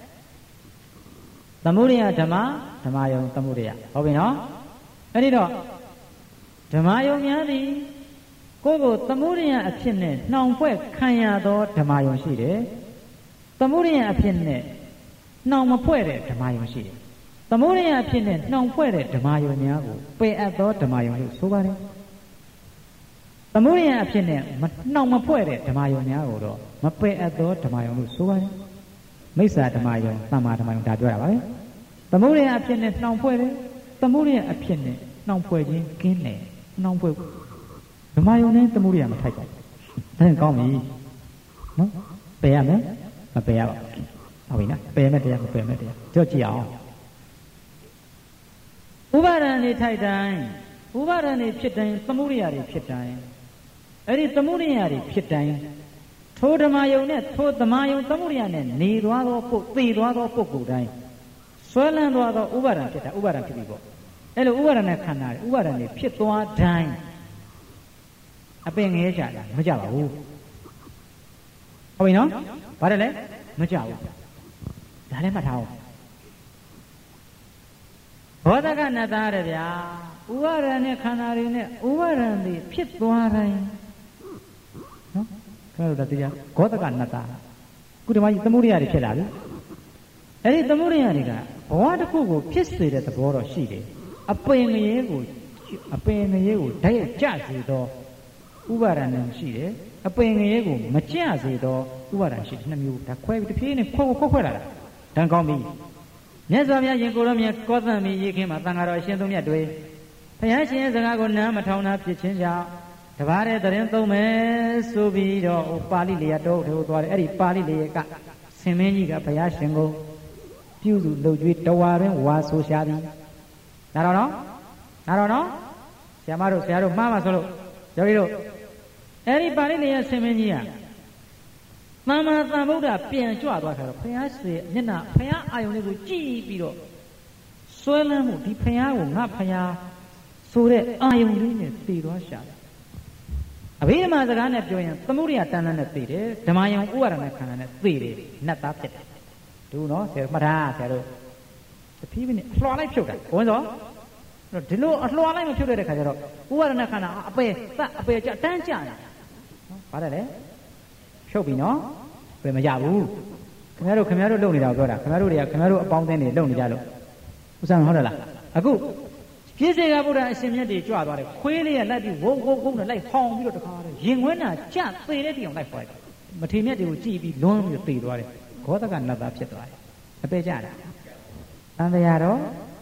သမုဒိယဓမ္မဓမ္မယုံသမုဒိယဟုတ်ပြီနော်အဲ့ဒီတော့ဓမ္မယုံများသည်ကိုယ့်ကိုသမုဒိယအဖြစ်နဲ့နှောင်ဖွဲ့ခံရသောဓမ္မယုံရှိတယ်သမုဒိယအဖြစ်နဲ့နှောင်မဖွဲ့တဲ့ဓမ္မယုံရှိတယ်သမုဒိယအဖြစ်နဲ့နှောင်ဖွဲ့တဲ့ဓမ္မယုံများကိုပယ်အပ်သောဓမ္မယုံလို့ဆိုပါတယ်သမုဒိယအဖြစ်နဲ့နှောင်မဖွဲ့တဲ့ဓမ္မယုံများကိုတော့မပယ်အပ်သောဓမ္မယုံလို့ဆိုပါတယ်မိစ္ဆာဓမ္မယုံသမ္မာဓမ္မယုံဒါပြောတာပါပဲသမုဒိယအဖြစ်နဲ့နှောင်ဖွဲ့တယ်သမုဒိယအဖြစ်နဲ့နှောင်ဖွဲ့ခြင်းကင်းတယ်နှောင်ဖွဲ့ဓမ္မယုံနဲ့သမုဒိယမထိုက်ပါဘူးဒါရင်ကောင်းပြီနော်ပယ်ရမယ်မပယ်ရပါဘူးဟုတ်ပြီနော်ပယ်မယ်တရားမပယ်မယ်တရားကြောက်ကြည့်အောင်ဥပါဒံတွေထိုက်တိုင်းဥပါဒံတွေဖြစ်တိုင်းသမုဒိယတွေဖြစ်တိုင်းအဲ့ဒီသမုဒိယတွေဖြစ်တိုင်းထိုဓမ္မယုံနဲ့ထိုဓမ္မယုံသမုဒိယနဲ့နေသွားသောပုတ်သိသွားသောပုဂ္ဂိုလ်တိုင်းဆွဲလန်းသွားသောဥပါဒံဖြစ်တာဥပါဒံဖြစ်ပြီပေါ့အဲ့လိုဥပါဒံနဲ့ခန္ဓာတွေဥပါဒံတွေဖြစ်သွားတိုင်းအပင်ငဲကြတာမကြပါဘူးဟုတ်ပြီနော်ဗါတယ်လေမကြဘူးဒါလည်းမှတ်ထားအောင်ဘောဓကနတ္တရဗျာဥပါဒံနဲ့ခန္ဓာတွေနဲ့ဥပါဒံတွေဖြစ်သွားတိုင်းနော်ခင်ဗျားတို့တရားဂောတကနတ္တကုဓမကြီးသမုဒိယတွေဖြစ်လာပြီအဲ့ဒီသမုဒိယတွေကဘဝတစ်ခုကိုဖြစ်စေတဲ့သဘောတော့ရှိတယ်အပင်ငရဲကိုအပင်ငရဲကိုဓာတ်ရိုက်ကြစေသောဥပါဒံနဲ့ရှိတယ်အပင်ငရဲကိုမကြစေသောဥပါဒံရှိတယ်နှစ်မျိုးဒါခွဲပြီးတစ်ပြေးနဲ့ခွဲခွဲခွဲလာတာတန်ကောင်းပြီမြတ်စွာဘုရားရှင်ကိုရောမြတ်ကောသံမီရေးခင်းမှာတန်ဃာတော်အရှင်သုံးမြတ်တွေဘုရားရှင်ရဲ့စကားကိုနားမထောင်တာဖြစ်ခြင်းကြောင့်တပါးတဲ့တရင်သုံးမယ်ဆိုပြီးတော့ပါဠိလေတောထိုးသွားတယ်အဲ့ဒီပါဠိလေကဆင်မင်းကြီးကဘုရားရှင်ကိုပြုစုလှုပ်ကြွေးတဝါတွင်ဝါဆိုရှာသည်ဒါတော့နော်ဒါတော့နော်ဆရာမတို့ဆရာတို့မှားပါဆိုလို့ယောဂီတို့အဲ့ဒီပါဠိလေဆင်မင်းကြီးကသမ္မာသမ္ဗုဒ္ဓပြန်ကြွသွားခါတော့ဘုရားရှင်မျက်နှာဘုရားအာယုန်လေးကိုကြည့်ပြီးတော့ဆွဲလန်းမှုဒီဘုရားကိုငါဘုရားဆိုတဲ့အာယုန်လေးနဲ့သိသွားရှာတယ်အဘိဓမ္မာစကားနဲ့ပြောရင်သမုဒိယတဏ္ဍနဲ့သိတယ်ဓမ္မယုံဥပါဒနာခန္ဓာနဲ့သိတယ်နတ်သားဖြစ်တယ်ဒူနော်ဆရာမှတ်ထားဆရာတို့တဖြည်းဖြည်းနဲ့အလွှာလိုက်ဖြုတ်တာဘုန်းစောဒီလိုအလွှာလိုက်မဖြုတ်တဲ့ခါကျတော့ဥပါဒနာခန္ဓာအပယ်သအပယ်ကြတန်းကြတယ်နော်ပါတယ်လေဖြုတ်ပြီနော်ဘယ်မရဘူးခင်ဗျားတို့ခင်ဗျားတို့လုပ်နေတာကိုပြောတာခင်ဗျားတို့တွေကခင်ဗျားတို့အပေါင်းအသင်းတွေလုပ်နေကြလို့ဥစ္စာဟုတ်တယ်လားအခုပြည့်စေကဗုဒ္ဓအရှင်မြတ်တွေကြွသွားတယ်ခွေးလေးကလိုက်ပြီးဝုန်းဝုန်းဝုန်းနဲ့လိုက်ဟောင်းပြီးတော့တခါတည်းရင်ခွင်းနာကြသေတဲ့တိအောင်လိုက်ခေါ်တယ်မထေမြတ်တွေကိုကြည့်ပြီးလွန်းပြီးသေသွားတယ်ဂောတကနတ်သားဖြစ်သွားတယ်အပေကြတာအန္တရာတော့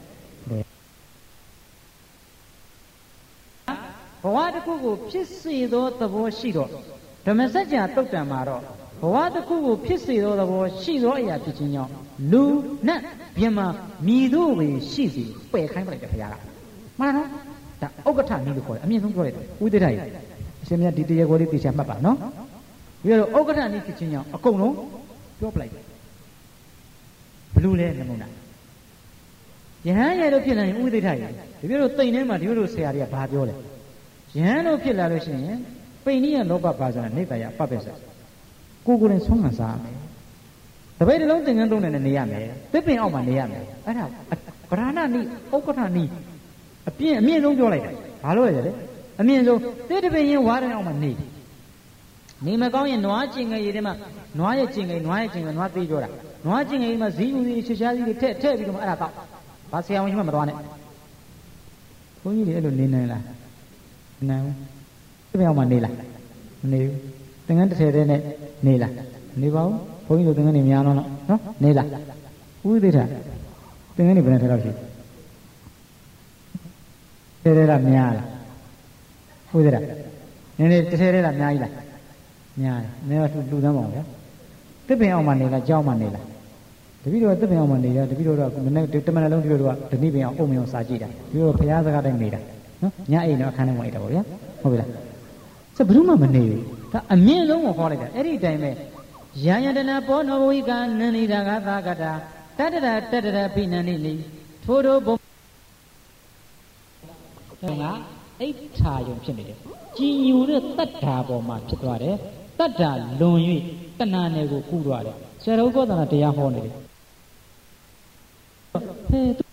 ဘဝတစ်ခုကိုဖြစ်စေသောသဘောရှိတော့ဓမ္မစကြာတုတ်တံမှာတော့ဘဝတစ်ခုကိုဖြစ်စေသောသဘောရှိသောအရာဖြစ်ခြင်းကြောင့်လူနတ်မြမမြည်တို့ပဲရှိစီပယ်ခိုင်းပလိုက်တယ်ဘုရားကမှန်နော်ဒါဥက္ကဋ္ဌနည်းလို့ခေါ်တယ်အမြင့်ဆုံးပြောရတယ်ဥဒိဋ္ဌရအရှင်မြတ်ဒီတရားကိုလေးသိချင်မှတ်ပါနော်ပြီးတော့ဥက္ကဋ္ဌနည်းဖြစ်ခြင်းကြောင့်အကုန်လုံးပြောပလိုက်တယ်ဘလူလဲနမုနာယဟန်ရဲ့တို့ဖြစ်လာရင်ဥဒိဋ္ဌရဒီလိုတိမ်ထဲမှာဒီလိုဆရာတွေကဘာပြောလဲယဟန်တို့ဖြစ်လာလို့ရှိရင်ပိဏိယလောဘပါဇာနိတ္တယပပ္ပစ္စကိုကိုယ်တိုင်ဆုံးမစားမယ်တပည့်တစ်လုံးသင်္ကန်းသုံးနဲ့နေရမယ်သစ်ပင်အောက်မှာနေရမယ်အဲ့ဒါဗราဏနိဥက္ကဋ္ဌနိအပြင်းအမြင့်ဆုံးပြောလိုက်တာဘာလို့လဲအမြင့်ဆုံးသစ်တပင်ရင်ဝါးတဲ့အောက်မှာနေနေမကောင်းရင်နွားကျင်ငယ်ရည်ထဲမှာနွားရဲ့ကျင်ငယ်နွားရဲ့ကျင်ငယ်နွားသေးပြောတာနွားကျင်ငယ်မှာဇီးဦးစီးချစ်ရှားစီးတွေထည့်ထည့်ပြီးတော့အဲ့ဒါတော့ဘာဆရာဝန်ကြီးမှမတော်နဲ့ဘုန်းကြီးတွေအဲ့လိုနေနိုင်လားမနိုင်ဘူးသစ်ပင်အောက်မှာနေလားမနေဘူးသင်္ကန်းတစ်ထည်တည်းနဲ့နေလားနေပါဘူးဘုန်းကြီးတို့သင်္ကန်းတွေများတော့နော်နေလားဥသိတာသင်္ကန်းတွေဘယ်နဲ့ထည့်တော့ရှိထည့်ရတာများလားဥသိတာနည်းနည်းတစ်ထည်တည်းလားများကြီးလားများတယ်နည်းတော့လူသမ်းပါအောင်ဗျာသစ်ပင်အောင်မှနေလားကြောက်မှနေလားတပည့်တော်သစ်ပင်အောင်မှနေရတပည့်တော်ကမနေ့တမန်လုံးတပည့်တော်ကဓနိပင်အောင်အုံမအောင်စာကြည့်တာတပည့်တော်ဘုရားစကားတိုင်းနေတာနော်ညအိမ်တော့အခန်းထဲမှာအိတ်တာပေါ့ဗျာဟုတ်ပြီလားဆိုဘယ်သူမှမနေဘူးဒါအမြင့်ဆုံးကိုဟောလိုက်တာအဲ့ဒီတိုင်းပဲယံယတနာပောနောဝိကနန္ဒီတာကသာကတာတတ္တရတတ္တရဖိနန္ဒီလိထိုတို့ဘုံကအိဋ္ဌာယုံဖြစ်နေတယ်ကြည်ညိုတဲ့တတ္တာပေါ်မှာဖြစ်သွားတယ်တတ္တာလွန်၍တဏှာနယ်ကိုကူးသွားတယ်ဆရာတော်ဘောဓနာတရားဟောနေတယ်ဟဲ့